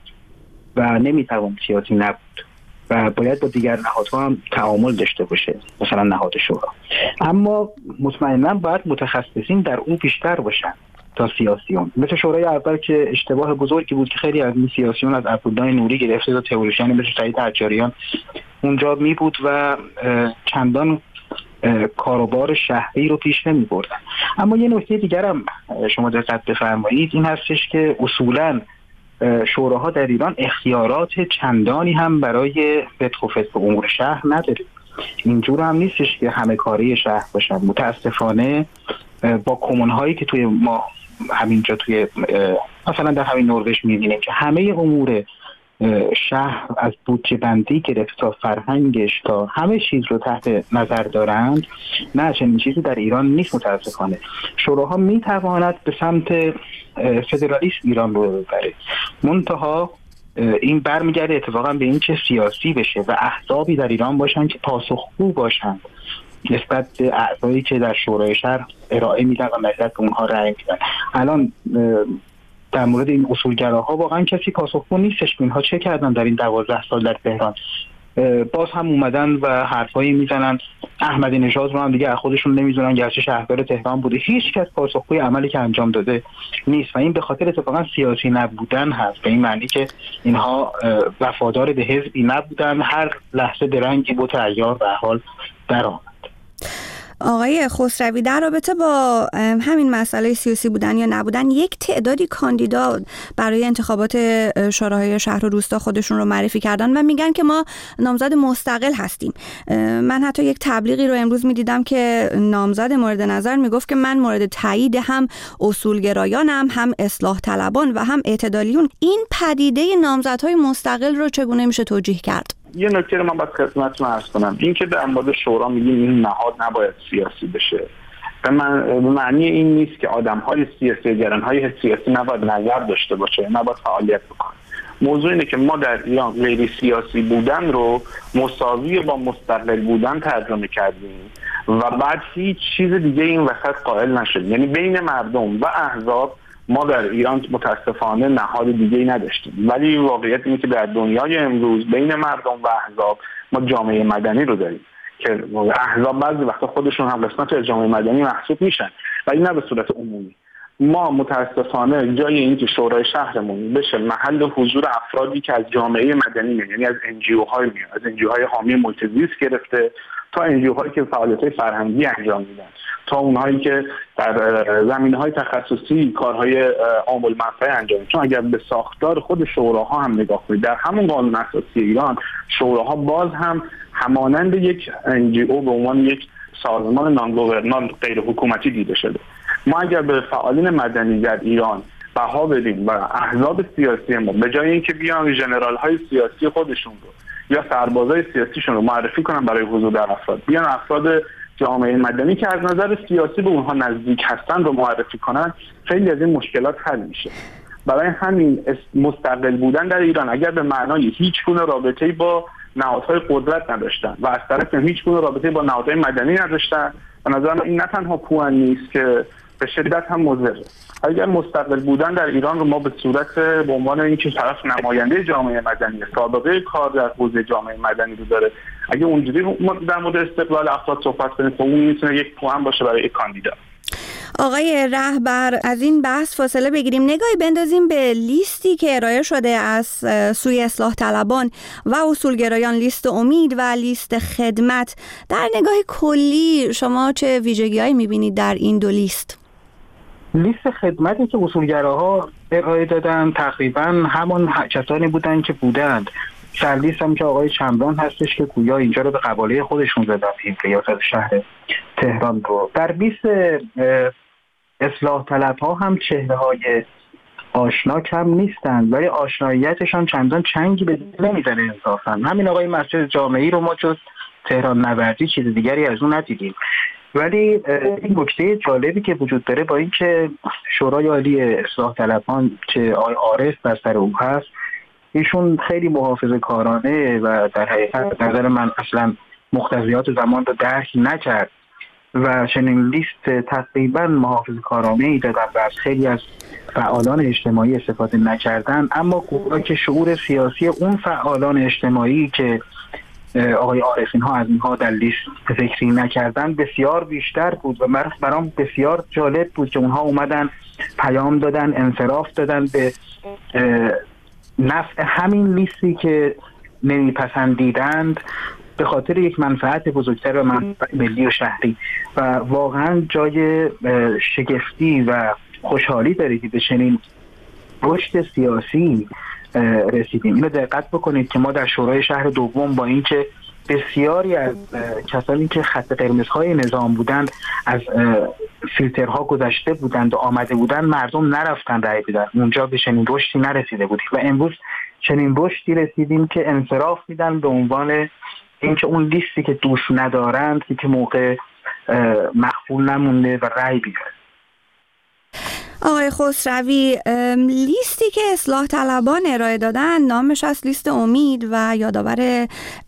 و نمیتوان سیاسی نبود و باید با دیگر نهادها هم تعامل داشته باشه، مثلا نهاد شورا. اما مطمئنا باید متخصصین در اون بیشتر باشن تا سیاسیون. مثل شورای اول که اشتباه بزرگی بود که خیلی از این سیاسیون از عبدالله نوری گرفته تا تئوریسین مثل سعید حجاریان اونجا می بود و چندان کاروبار شهری رو پیش نمی بردن. اما یه نکته دیگر هم شما دقت بفرمایید، این هستش که اصولاً شوراها در ایران اختیارات چندانی هم برای فتح و فسق امور شهر نداره. اینجور هم نیستش که همه کاری شهر باشن. متاسفانه با کمون هایی که توی ما همینجا توی مثلا در همین نروژ می‌بینیم که همه امور شهر از بودجه بندی گرفت تا فرهنگش تا همه چیز رو تحت نظر دارند، نه چنین چیزی در ایران نیست. متاسفانه شوراها میتواند به سمت فدرالیسم ایران رو ببره، منتها این برمیگرده اتفاقا به این که سیاسی بشه و احزابی در ایران باشن که پاسخگو باشن نسبت به اعضایی که در شورای شهر ارائه میدن و ملت به اونها رأی میدن. الان در مورد این اصولگراها واقعا کسی پاسخگو نیستش که اینها چه کردن در این دوازده سال در تهران. باز هم اومدن و حرفایی میزنن. احمدی نژاد رو هم دیگه از خودشون نمیدونن گرچه شهردار تهران بوده. هیچ کس پاسخگوی عملی که انجام داده نیست و این به خاطر اتفاقا سیاسی نبودن هست، به این معنی که اینها وفادار به حزبی نبودن، هر لحظه درنگی بود عیار به حال در آمد. آقای خسروی، در رابطه با همین مسئله سیاسی بودن یا نبودن، یک تعدادی کاندیدا برای انتخابات شوراهای شهر و روستا خودشون رو معرفی کردن و میگن که ما نامزد مستقل هستیم. من حتی یک تبلیغی رو امروز میدیدم که نامزد مورد نظر میگفت که من مورد تایید هم اصولگرایانم، هم اصلاح طلبان و هم اعتدالیون. این پدیده نامزدهای مستقل رو چگونه میشه توجیه کرد؟ یه نکته رو من باید خدمتتون عرض کنم، این که در مورد شورا میگیم این نهاد نباید سیاسی بشه، به معنی این نیست که آدم‌های سیاسی، گران‌های سیاسی نباید نظر داشته باشه، نباید فعالیت بکنه. موضوع اینه که ما در ایران غیر سیاسی بودن رو مساوی با مستقل بودن ترجمه کردیم و بعد هیچ چیز دیگه این وسط قائل نشدیم. یعنی بین مردم و احزاب ما در ایران متاسفانه نهاد دیگه‌ای نداشتیم، ولی واقعیت اینه که در دنیای امروز بین مردم و احزاب ما جامعه مدنی رو داریم که احزاب بعضی وقتا خودشون هم قسمت از جامعه مدنی محسوب میشن ولی نه به صورت عمومی. ما متاسفانه جای اینکه شورای شهرمون بشه محل حضور افرادی که از جامعه مدنی میان، یعنی از ان جی او های میان، از ان جی او های حامی محیط زیست گرفته تا ان جی او هایی که فعالیت‌های فرهنگی انجام میدن تا اونهایی که در زمینه‌های تخصصی کارهای عام المنفعه انجام میدن. چون اگر به ساختار خود شوراها هم نگاه کنید، در همون قانون اساسی ایران شوراها باز هم همانند یک ان جی او به عنوان یک سازمان نان گوورنمنت غیر حکومتی دیده شده. ما اگر به فعالین مدنی در ایران بها بدیم و احزاب سیاسی ما به جای اینکه بیان ژنرال های سیاسی خودشون رو یا سربازای سیاسیشون رو معرفی کنن برای حضور در افراد، بیان افراد جامعه مدنی که از نظر سیاسی به اونها نزدیک هستن رو معرفی کنن، خیلی از این مشکلات حل میشه. برای همین مستقل بودن در ایران اگر به معنای هیچ گونه رابطه‌ای با نهادهای قدرت نداشتن و از طرف هیچ گونه رابطه‌ای با نهادهای مدنی نداشتن، به نظر من این نه تنها پوان نیست که به شدت هم مضره. اگر مستقل بودن در ایران رو ما به صورت به عنوان اینکه طرف نماینده جامعه مدنی، سابقه کار در حوزه جامعه مدنی رو داره، اگه اونجوری در مورد استقلال افراد صحبت کنیم، خب اون میتونه یک پوان باشه برای یک کاندیدا. آقای رهبر، از این بحث فاصله بگیریم، نگاهی بندازیم به لیستی که ارائه شده از سوی اصلاح طلبان و اصولگرایان، لیست امید و لیست خدمت. در نگاه کلی شما چه ویژگی‌هایی می‌بینید در این دو لیست؟ لیست خدمتی که اصولگراها ارائه دادن تقریبا همان کسانی بودن که بودند. در لیست هم که آقای چمران هستش که گویا اینجا رو به قباله خودشون زدن، این ریاست شهر تهران رو. در لیست اصلاح طلب ها هم چهره های آشنا کم نیستند، ولی آشناییتشان چندان چنگی به دل نمیزنه انصافا. همین آقای مسجد جامعی رو ما جز تهران نوردی چیز دیگری از اون ندیدیم. ولی این نکته جالبی که وجود داره با این که شورای عالی اصلاح طلبان که آقای عارف بر سر او هست، ایشون خیلی محافظه کارانه و در حقیقت نظر من اصلا مقتضیات زمان رو درک نکرد و چنین لیست تقریبا محافظه کارانه ای دادن و از خیلی از فعالان اجتماعی استفاده نکردن. اما گویا که شعور سیاسی اون فعالان اجتماعی که آقای عارف اینها از اینها در لیست فکری نکردن بسیار بیشتر بود و من برام بسیار جالب بود که اونها اومدن پیام دادن، انصراف دادن به نفع همین لیستی که نمیپسندیدند به خاطر یک منفعت بزرگتر و منفعت ملی و شهری. و واقعا جای شگفتی و خوشحالی داره که به چنین رشد سیاسی رسیدیم. اینو دقت بکنید که ما در شورای شهر دوم با اینکه بسیاری از کسانی که خط قرمزهای نظام بودند از فیلترها گذشته بودند و آمده بودند، مردم نرفتن رأی بدن، اونجا به چنین رشدی نرسیده بودیم و امروز چنین رشدی رسیدیم که انصراف میدن به عنوان اینکه اون لیستی که دوست ندارند که موقع مقبول نمونده و رأی بیاره. آقای خسروی، لیستی که اصلاح طلبان ارائه دادن نامش از لیست امید و یادآور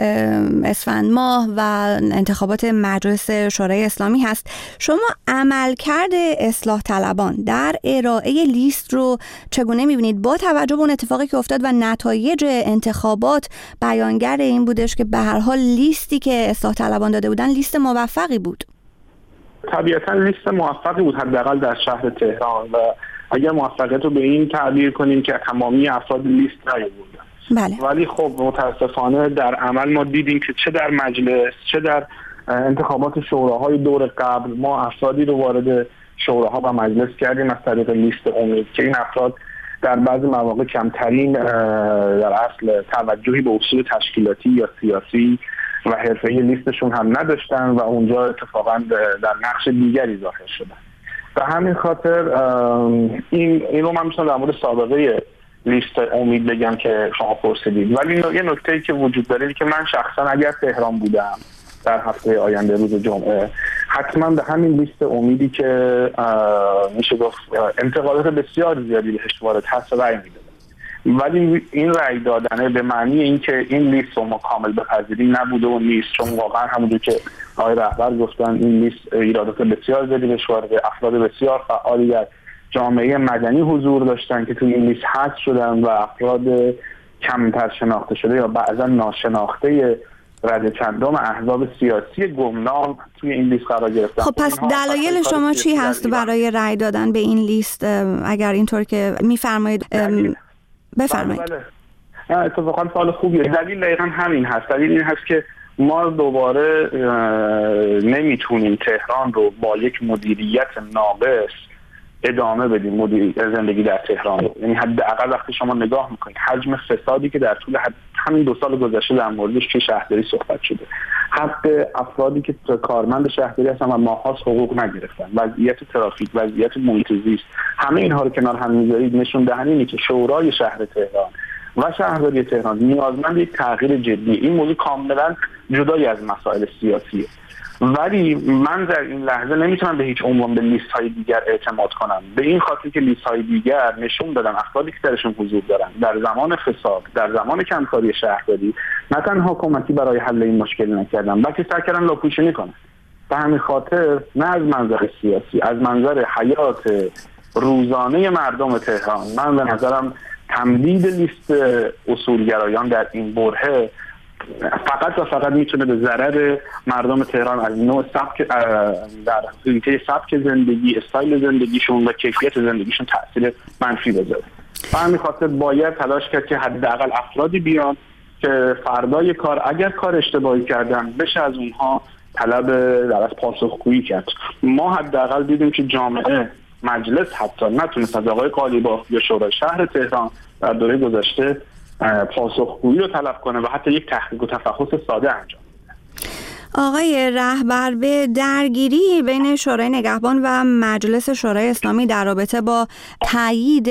اسفند ماه و انتخابات مجلس شورای اسلامی هست. شما عملکرد اصلاح طلبان در ارائه لیست رو چگونه می‌بینید با توجه به اون اتفاقی که افتاد و نتایج انتخابات بیانگر این بودش که به هر حال لیستی که اصلاح طلبان داده بودن لیست موفقی بود؟ طبیعتا لیست موفقی بود، حداقل در شهر تهران، و اگر موفقیت رو به این تعبیر کنیم که تمامی افراد لیست نیاوردن. بله. ولی خب متاسفانه در عمل ما دیدیم که چه در مجلس چه در انتخابات شوراهای دور قبل ما افرادی رو وارد شوراها و مجلس کردیم از طریق لیست امید که این افراد در بعضی مواقع کمترین در اصل توجهی به اصول تشکیلاتی یا سیاسی و حرفه‌ای لیستشون هم نداشتن و اونجا اتفاقا در نقش دیگری ظاهر شدن. به همین خاطر این این رو من میتونم در مورد سابقه لیست امید بگم که شما پرسیدید. ولی یه نکته‌ای که وجود داره که من شخصا اگر تهران بودم در هفته آینده روز جمعه، حتما به همین لیست امیدی که میشه گفت انتقادات بسیار زیادی بهش وارد هست رأی میدادم. ولی این رأی دادنه به معنی اینکه این لیست رو ما کامل بپذیریم نبوده و نیست، چون واقعا همونجور که آقای رهبر گفتن این لیست ایرادات بسیار زیادی بهش وارده، افراد بسیار فعالی در جامعه مدنی حضور داشتن که توی این لیست حذف شدن و افراد کمتر شناخته شده یا بعضا ناشناخته رده چندم احزاب سیاسی گمنام توی این لیست قرار گرفتن. خب پس دلایل شما چی هست برای رأی دادن به این لیست؟ اگر اینطور که میفرمایید بفرمایید. بله بله. اتفاقا سوال خوبیه. دلیل دقیقا همین هست. دلیل این هست که ما دوباره نمیتونیم تهران رو با یک مدیریت ناقص ادامه بدیم، مدیر زندگی در تهران رو. یعنی حداقل وقتی شما نگاه میکنید حجم فسادی که در طول همین دو سال گذشته در موردش که شهرداری صحبت شده، حق افرادی که کارمند شهرداری هستن و ماه‌ها حقوق نگرفتن، وضعیت ترافیک، وضعیت محیط زیست، همه اینها رو کنار هم می‌ذارید، نشون دهنده اینه که شورای شهر تهران و شهرداری تهران نیازمند یک تغییر جدی. این موضوع کاملا جدای از مسائل سیاسیه، ولی من در این لحظه نمیتونم به هیچ عنوان به لیست های دیگر اعتماد کنم، به این خاطر که لیست های دیگر نشون دادن افرادی که درشون حضور دارن در زمان فساد، در زمان کمکاری شهرداری، نه تنها کمکی برای حل این مشکل نکردن بلکه سعی کردن لاپوشونی کنن. به همین خاطر نه از منظر سیاسی، از منظر حیات روزانه مردم تهران، من به نظرم تمدید لیست اصولگرایان در این برهه فقط و فقط میتونه به ضرر مردم تهران از نوع سبک در حیطه سبک زندگی، استایل زندگیشون و کیفیت زندگیشون تاثیر منفی بذاره. به همین خاطر باید تلاش کرد که حداقل افرادی بیان که فردای کار اگر کار اشتباهی کردن بشه از اونها طلب در از پاسخگویی کرد. ما حداقل دیدیم که جامعه، مجلس حتی نتونست از آقای قالیباف یا شورای شهر تهران در دوره گذشته پاسخگویی رو طلب کنه و حتی یک تحقیق و تفحص ساده انجام بده. آقای رهبر، به درگیری بین شورای نگهبان و مجلس شورای اسلامی در رابطه با تایید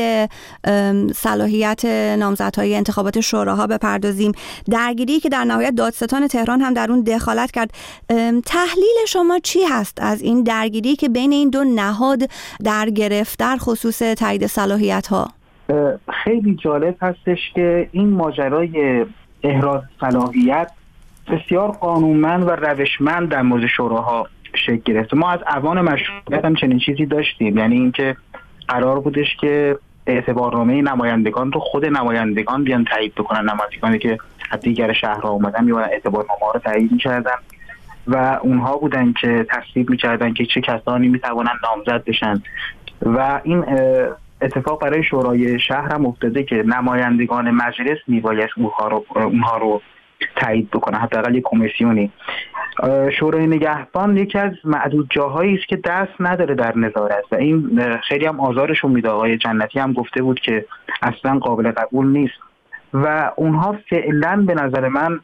صلاحیت نامزدهای انتخابات شوراها بپردازیم، درگیری که در نهایت دادستان تهران هم در اون دخالت کرد. تحلیل شما چی هست از این درگیری که بین این دو نهاد در گرفت در خصوص تایید صلاحیت ها؟ خیلی جالب هستش که این ماجرای احراز صلاحیت بسیار قانونمند و روشمند در مورد شوراها شکل گرفت. ما از اوان مشروعیت هم چنین چیزی داشتیم، یعنی اینکه قرار بودش که اعتبارنامه نمایندگان رو خود نمایندگان بیان تایید بکنن، نمایندگانی که از دیگر شهرها اومدن میومدن اعتبارنامه ها رو تایید می‌کردن و اونها بودن که تصویب می‌کردن که چه کسانی می‌توانن نامزد بشن و این اتفاق برای شورای شهر هم افتاده که نمایندگان مجلس میباید اونها رو اونها رو تایید بکنه، حداقل یک کمیسیونی. شورای نگهبان یکی از معدود جاهایی است که دست نداره در نظارت و این خیلی هم آزارشون میده. آقای جنتی هم گفته بود که اصلا قابل قبول نیست و اونها فعلا به نظر من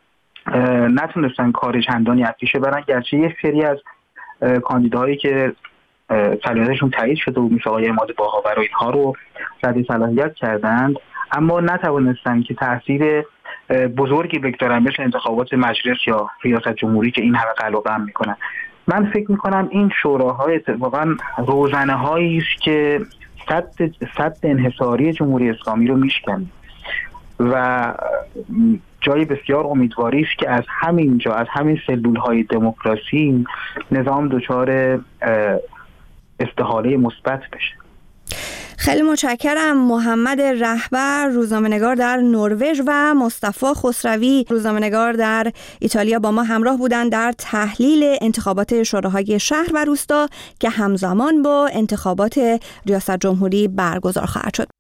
نتونستن کار چندانی از پیش برن، گرچه یک سری از کاندیداهایی که صلاحیتشون تایید شده بود مثل آقای عماد باهاور و اینها رو رد صلاحیت کردند، اما نتوانستن که تاثیر بزرگی بگذارن مثل انتخابات مجلس یا ریاست جمهوری که این همه قلقه هم میکنن. من فکر میکنم این شوراها اتفاقا روزنه هایی است که سد سد انحصاری جمهوری اسلامی رو میشکنه و جای بسیار امیدواری است که از همین جا، از همین سلول های دموکراسی نظام دچار استحاله مثبت بشه. خیلی متشکرم. محمد رهبر، روزنامه‌نگار در نروژ، و مصطفی خسروی، روزنامه‌نگار در ایتالیا با ما همراه بودند در تحلیل انتخابات شوراهای شهر و روستا که همزمان با انتخابات ریاست جمهوری برگزار خواهد شد.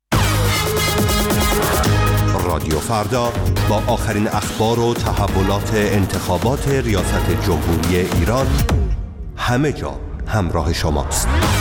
رادیو فردا با آخرین اخبار و تحولات انتخابات ریاست جمهوری ایران همه جا همراه شماست.